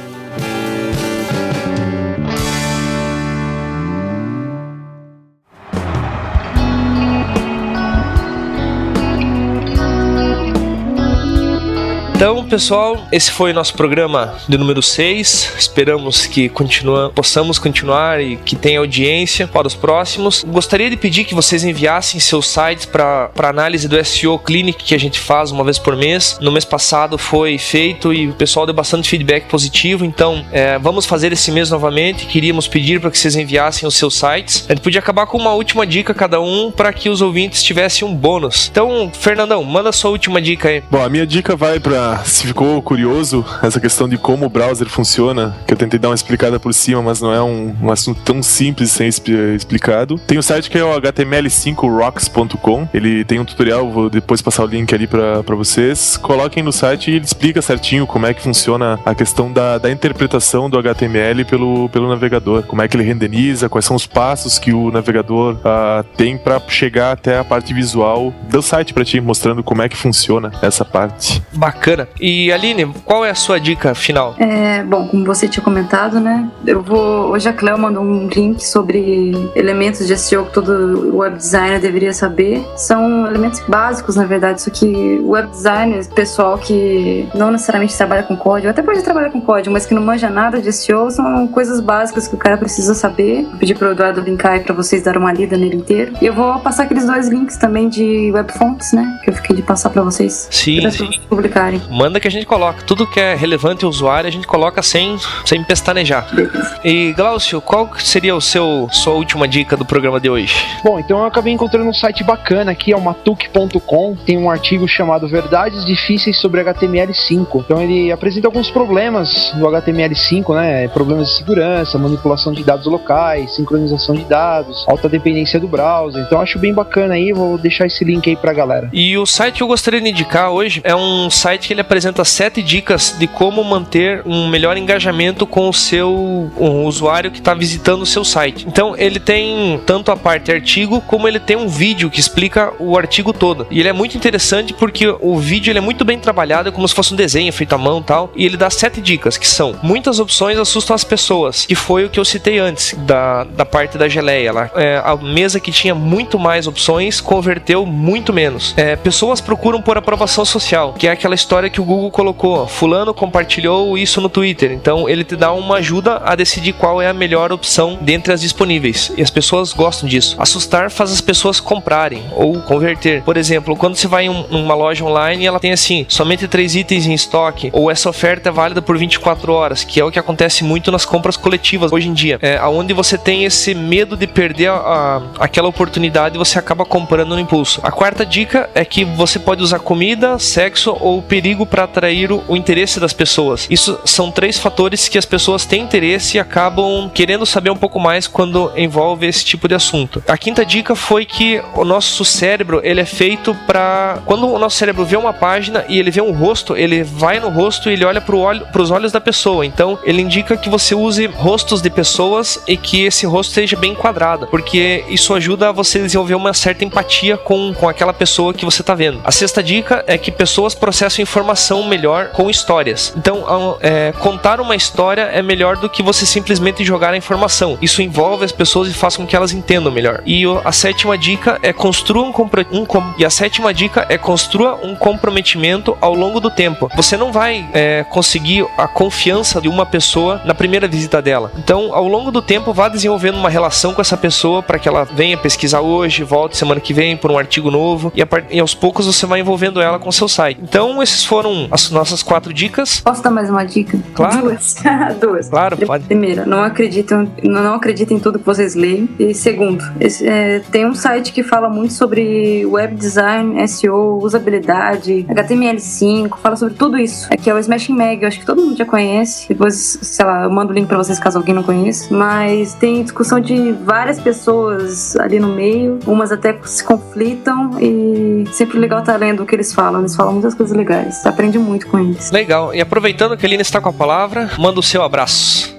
Então, pessoal, esse foi o nosso programa de número seis. Esperamos que continua, possamos continuar e que tenha audiência para os próximos. Gostaria de pedir que vocês enviassem seus sites para análise do S E O Clinic, que a gente faz uma vez por mês. No mês passado foi feito e o pessoal deu bastante feedback positivo. Então, é, vamos fazer esse mês novamente. Queríamos pedir para que vocês enviassem os seus sites. A gente podia acabar com uma última dica cada um para que os ouvintes tivessem um bônus. Então, Fernandão, manda a sua última dica aí. Bom, a minha dica vai para... Se ficou curioso, essa questão de como o browser funciona, que eu tentei dar uma explicada por cima, mas não é um, um assunto tão simples sem explicado. Tem um site que é o H T M L cinco rocks ponto com. Ele tem um tutorial, vou depois passar o link ali pra, pra vocês. Coloquem no site e ele explica certinho como é que funciona a questão da, da interpretação do H T M L pelo, pelo navegador. Como é que ele renderiza, quais são os passos que o navegador uh, tem pra chegar até a parte visual do site pra ti, mostrando como é que funciona essa parte. Bacana. bacana. E Aline, qual é a sua dica final? É, bom, como você tinha comentado, né? Eu vou. Hoje a Cleo mandou um link sobre elementos de S E O que todo web designer deveria saber. São elementos básicos, na verdade, só que o web designer, pessoal que não necessariamente trabalha com código, até pode trabalhar com código, mas que não manja nada de S E O, são coisas básicas que o cara precisa saber. Vou pedir pro Eduardo linkar aí pra vocês darem uma lida nele inteiro. E eu vou passar aqueles dois links também de web fonts, né? Que eu fiquei de passar pra vocês. Sim, pra sim. vocês publicarem. Manda que a gente coloca. Tudo que é relevante ao usuário, a gente coloca sem, sem pestanejar. Beleza. E Glaucio, qual seria o seu, sua última dica do programa de hoje? Bom, então eu acabei encontrando um site bacana aqui, é o matuque ponto com. Tem um artigo chamado Verdades Difíceis sobre H T M L cinco. Então ele apresenta alguns problemas do H T M L cinco, né? Problemas de segurança, manipulação de dados locais, sincronização de dados, alta dependência do browser. Então eu acho bem bacana aí, vou deixar esse link aí pra galera. E o site que eu gostaria de indicar hoje é um site que ele apresenta sete dicas de como manter um melhor engajamento com o seu um usuário que está visitando o seu site. Então ele tem tanto a parte artigo como ele tem um vídeo que explica o artigo todo. E ele é muito interessante porque o vídeo ele é muito bem trabalhado, é como se fosse um desenho feito à mão e tal. E ele dá sete dicas, que são: muitas opções assustam as pessoas, que foi o que eu citei antes, da, da parte da geleia lá. É, a mesa que tinha muito mais opções converteu muito menos. É, pessoas procuram por aprovação social, que é aquela história que o Google colocou: fulano compartilhou isso no Twitter. Então ele te dá uma ajuda a decidir qual é a melhor opção dentre as disponíveis. E as pessoas gostam disso. Assustar faz as pessoas comprarem ou converter. Por exemplo, quando você vai em um, uma loja online e ela tem assim, somente três itens em estoque, ou essa oferta é válida por vinte e quatro horas, que é o que acontece muito nas compras coletivas hoje em dia. É, onde você tem esse medo de perder a, a, aquela oportunidade e você acaba comprando no impulso. A quarta dica é que você pode usar comida, sexo ou perigo para atrair o, o interesse das pessoas. Isso são três fatores que as pessoas têm interesse e acabam querendo saber um pouco mais quando envolve esse tipo de assunto. A quinta dica foi que o nosso cérebro, ele é feito para... Quando o nosso cérebro vê uma página e ele vê um rosto, ele vai no rosto e ele olha para olho, os olhos da pessoa. Então, ele indica que você use rostos de pessoas e que esse rosto seja bem enquadrado, porque isso ajuda a você desenvolver uma certa empatia com, com aquela pessoa que você está vendo. A sexta dica é que pessoas processam informação melhor com histórias. Então, é, contar uma história é melhor do que você simplesmente jogar a informação. Isso envolve as pessoas e faz com que elas entendam melhor. E a sétima dica é construa um, compro- um com- e a sétima dica é construa um comprometimento ao longo do tempo. Você não vai é, conseguir a confiança de uma pessoa na primeira visita dela. Então, ao longo do tempo, vá desenvolvendo uma relação com essa pessoa para que ela venha pesquisar hoje, volte semana que vem por um artigo novo e, a part- e aos poucos você vai envolvendo ela com o seu site. Então, esses foram as nossas quatro dicas. Posso dar mais uma dica? Claro. Duas. Duas. Claro, pode. Primeira, não acreditam, não acreditem em tudo que vocês leem. E segundo, esse, é, tem um site que fala muito sobre web design, S E O, usabilidade, H T M L cinco, fala sobre tudo isso. Aqui é o Smashing Mag, eu acho que todo mundo já conhece. Depois, sei lá, eu mando o link pra vocês caso alguém não conheça. Mas tem discussão de várias pessoas ali no meio, umas até se conflitam e sempre legal estar lendo o que eles falam. Eles falam muitas coisas legais. Você aprende muito com eles. Legal. E aproveitando que a Aline está com a palavra, manda o seu abraço.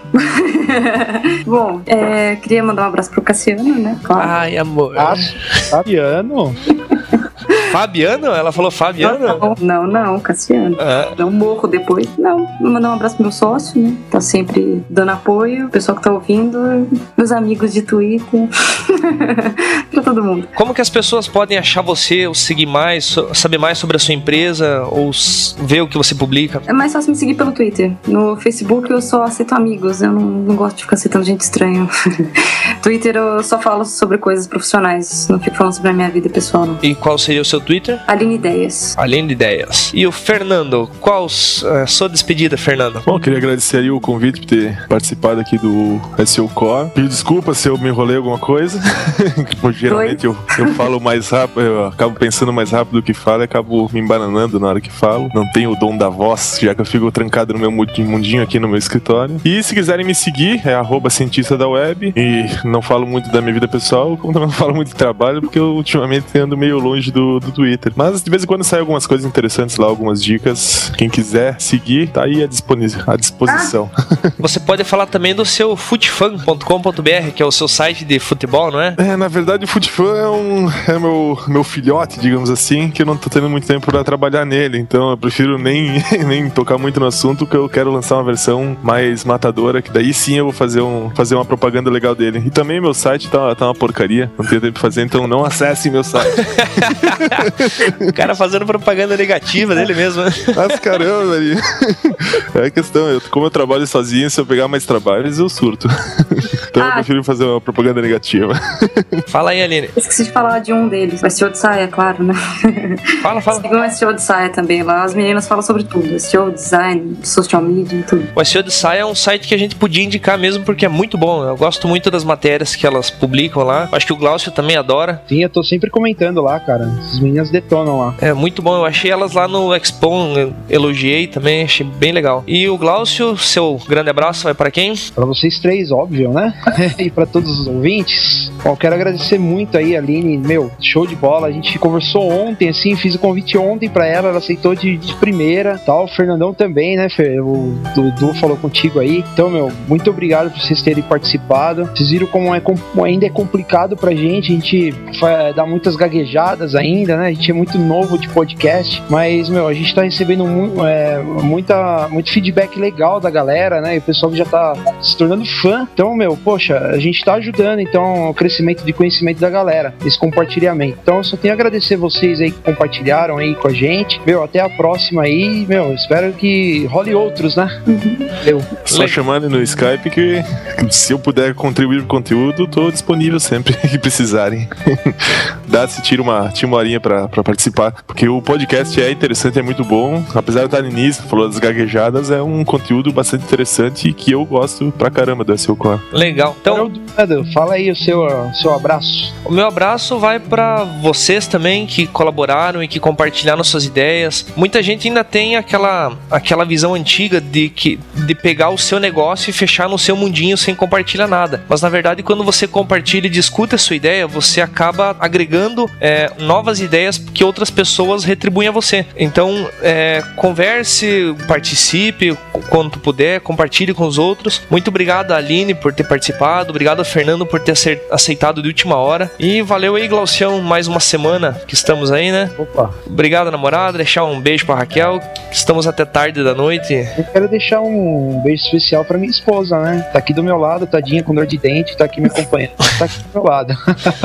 Bom, é, queria mandar um abraço pro Cassiano, né? Claro. Ai, amor. Ah, Fabiano? Fabiano? Ela falou Fabiano? Não, não, não, Cassiano. Ah. Não morro depois. Não, vou mandar um abraço pro meu sócio, né? Tá sempre dando apoio. O pessoal que tá ouvindo, meus amigos de Twitter. Pra todo mundo. Como que as pessoas podem achar você, ou seguir mais, so- saber mais sobre a sua empresa, ou s- ver o que você publica? É mais fácil me seguir pelo Twitter. No Facebook eu só aceito amigos. Eu não, não gosto de ficar aceitando gente estranha. Twitter eu só falo sobre coisas profissionais. Não fico falando sobre a minha vida pessoal, não. E qual seria o seu Twitter? Aline Ideias. Além de ideias. E o Fernando, qual s- é a sua despedida, Fernando? Bom, queria agradecer aí o convite por ter participado aqui do S E O Core. Pedir desculpa se eu me enrolei alguma coisa. Como geralmente eu, eu falo mais rápido, eu acabo pensando mais rápido do que falo e acabo me embananando na hora que falo. Não tenho o dom da voz, já que eu fico trancado no meu mundinho aqui no meu escritório. E se quiserem me seguir, é arroba cientista da web. E não falo muito da minha vida pessoal, como também não falo muito de trabalho, porque eu ultimamente ando meio longe do, do Twitter. Mas de vez em quando sai algumas coisas interessantes lá, algumas dicas. Quem quiser seguir, tá aí à, disponi- à disposição. Ah. Você pode falar também do seu futfan ponto com ponto b r, que é o seu site de futebol, não é? É, na verdade o Futfan é, um, é meu, meu filhote, digamos assim, que eu não tô tendo muito tempo pra trabalhar nele, então eu prefiro nem, nem tocar muito no assunto, que eu quero lançar uma versão mais matadora, que daí sim eu vou fazer, um, fazer uma propaganda legal dele. E também meu site tá, tá uma porcaria, não tenho tempo pra fazer, então não acessem meu site. O cara fazendo propaganda negativa dele mesmo, né? Mas caramba, velho. É a questão, eu, como eu trabalho sozinho, se eu pegar mais trabalhos, eu surto. Então ah. eu prefiro fazer uma propaganda negativa. Fala aí, Aline. Esqueci de falar de um deles, o S E O de Saia, claro, né? Fala, fala. Sigam o S E O de Saia também, lá as meninas falam sobre tudo, S E O, design, social media e tudo. O S E O de Saia é um site que a gente podia indicar mesmo porque é muito bom, eu gosto muito das matérias que elas publicam lá, acho que o Glaucio também adora. Sim, eu tô sempre comentando lá, cara, as meninas detonam lá. É muito bom, eu achei elas lá no Expo, elogiei também, achei bem legal. E o Glaucio, seu grande abraço vai pra quem? Pra vocês três, óbvio, né? E pra todos os ouvintes. Bom, quero agradecer muito aí, Aline, meu, show de bola, a gente conversou ontem, assim, fiz o convite ontem pra ela, ela aceitou de, de primeira, tal, o Fernandão também, né, Fer? O Dudu falou contigo aí, então, meu, muito obrigado por vocês terem participado, vocês viram como, é, como ainda é complicado pra gente, a gente dá muitas gaguejadas ainda, né, a gente é muito novo de podcast, mas, meu, a gente tá recebendo mu- é, muita, muito feedback legal da galera, né, e o pessoal já tá se tornando fã, então, meu, poxa, a gente tá ajudando, então, o crescimento de conhecimento da galera, esse compartilhamento. Então eu só tenho a agradecer vocês aí que compartilharam aí com a gente. Meu, até a próxima aí, meu, espero que role outros, né? Uhum. Eu. Só Le... chamando no Skype que se eu puder contribuir com conteúdo, tô disponível sempre que precisarem. Dá-se, tira uma, tira uma horinha pra, pra participar, porque o podcast é interessante, é muito bom, apesar de estar no início, falou das gaguejadas, é um conteúdo bastante interessante que eu gosto pra caramba do S E O Core. Legal. Então, fala aí o seu seu abraço. O meu abraço vai para vocês também que colaboraram e que compartilharam suas ideias. Muita gente ainda tem aquela, aquela visão antiga de, que, de pegar o seu negócio e fechar no seu mundinho sem compartilhar nada. Mas na verdade, quando você compartilha e discute a sua ideia, você acaba agregando é, novas ideias que outras pessoas retribuem a você. Então, é, converse, participe quando puder, compartilhe com os outros. Muito obrigado, Aline, por ter participado. Obrigado, Fernando, por ter aceitado de última hora. E valeu aí, Glaucião, mais uma semana que estamos aí, né? Opa. Obrigado, namorada. Deixar um beijo pra Raquel. Estamos até tarde da noite. Eu quero deixar um beijo especial pra minha esposa, né? Tá aqui do meu lado, tadinha com dor de dente, tá aqui me acompanhando. Tá aqui do meu lado.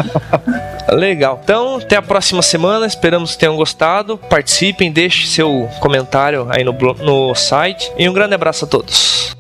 Legal. Então, até a próxima semana. Esperamos que tenham gostado. Participem, deixe seu comentário aí no, no site. E um grande abraço a todos.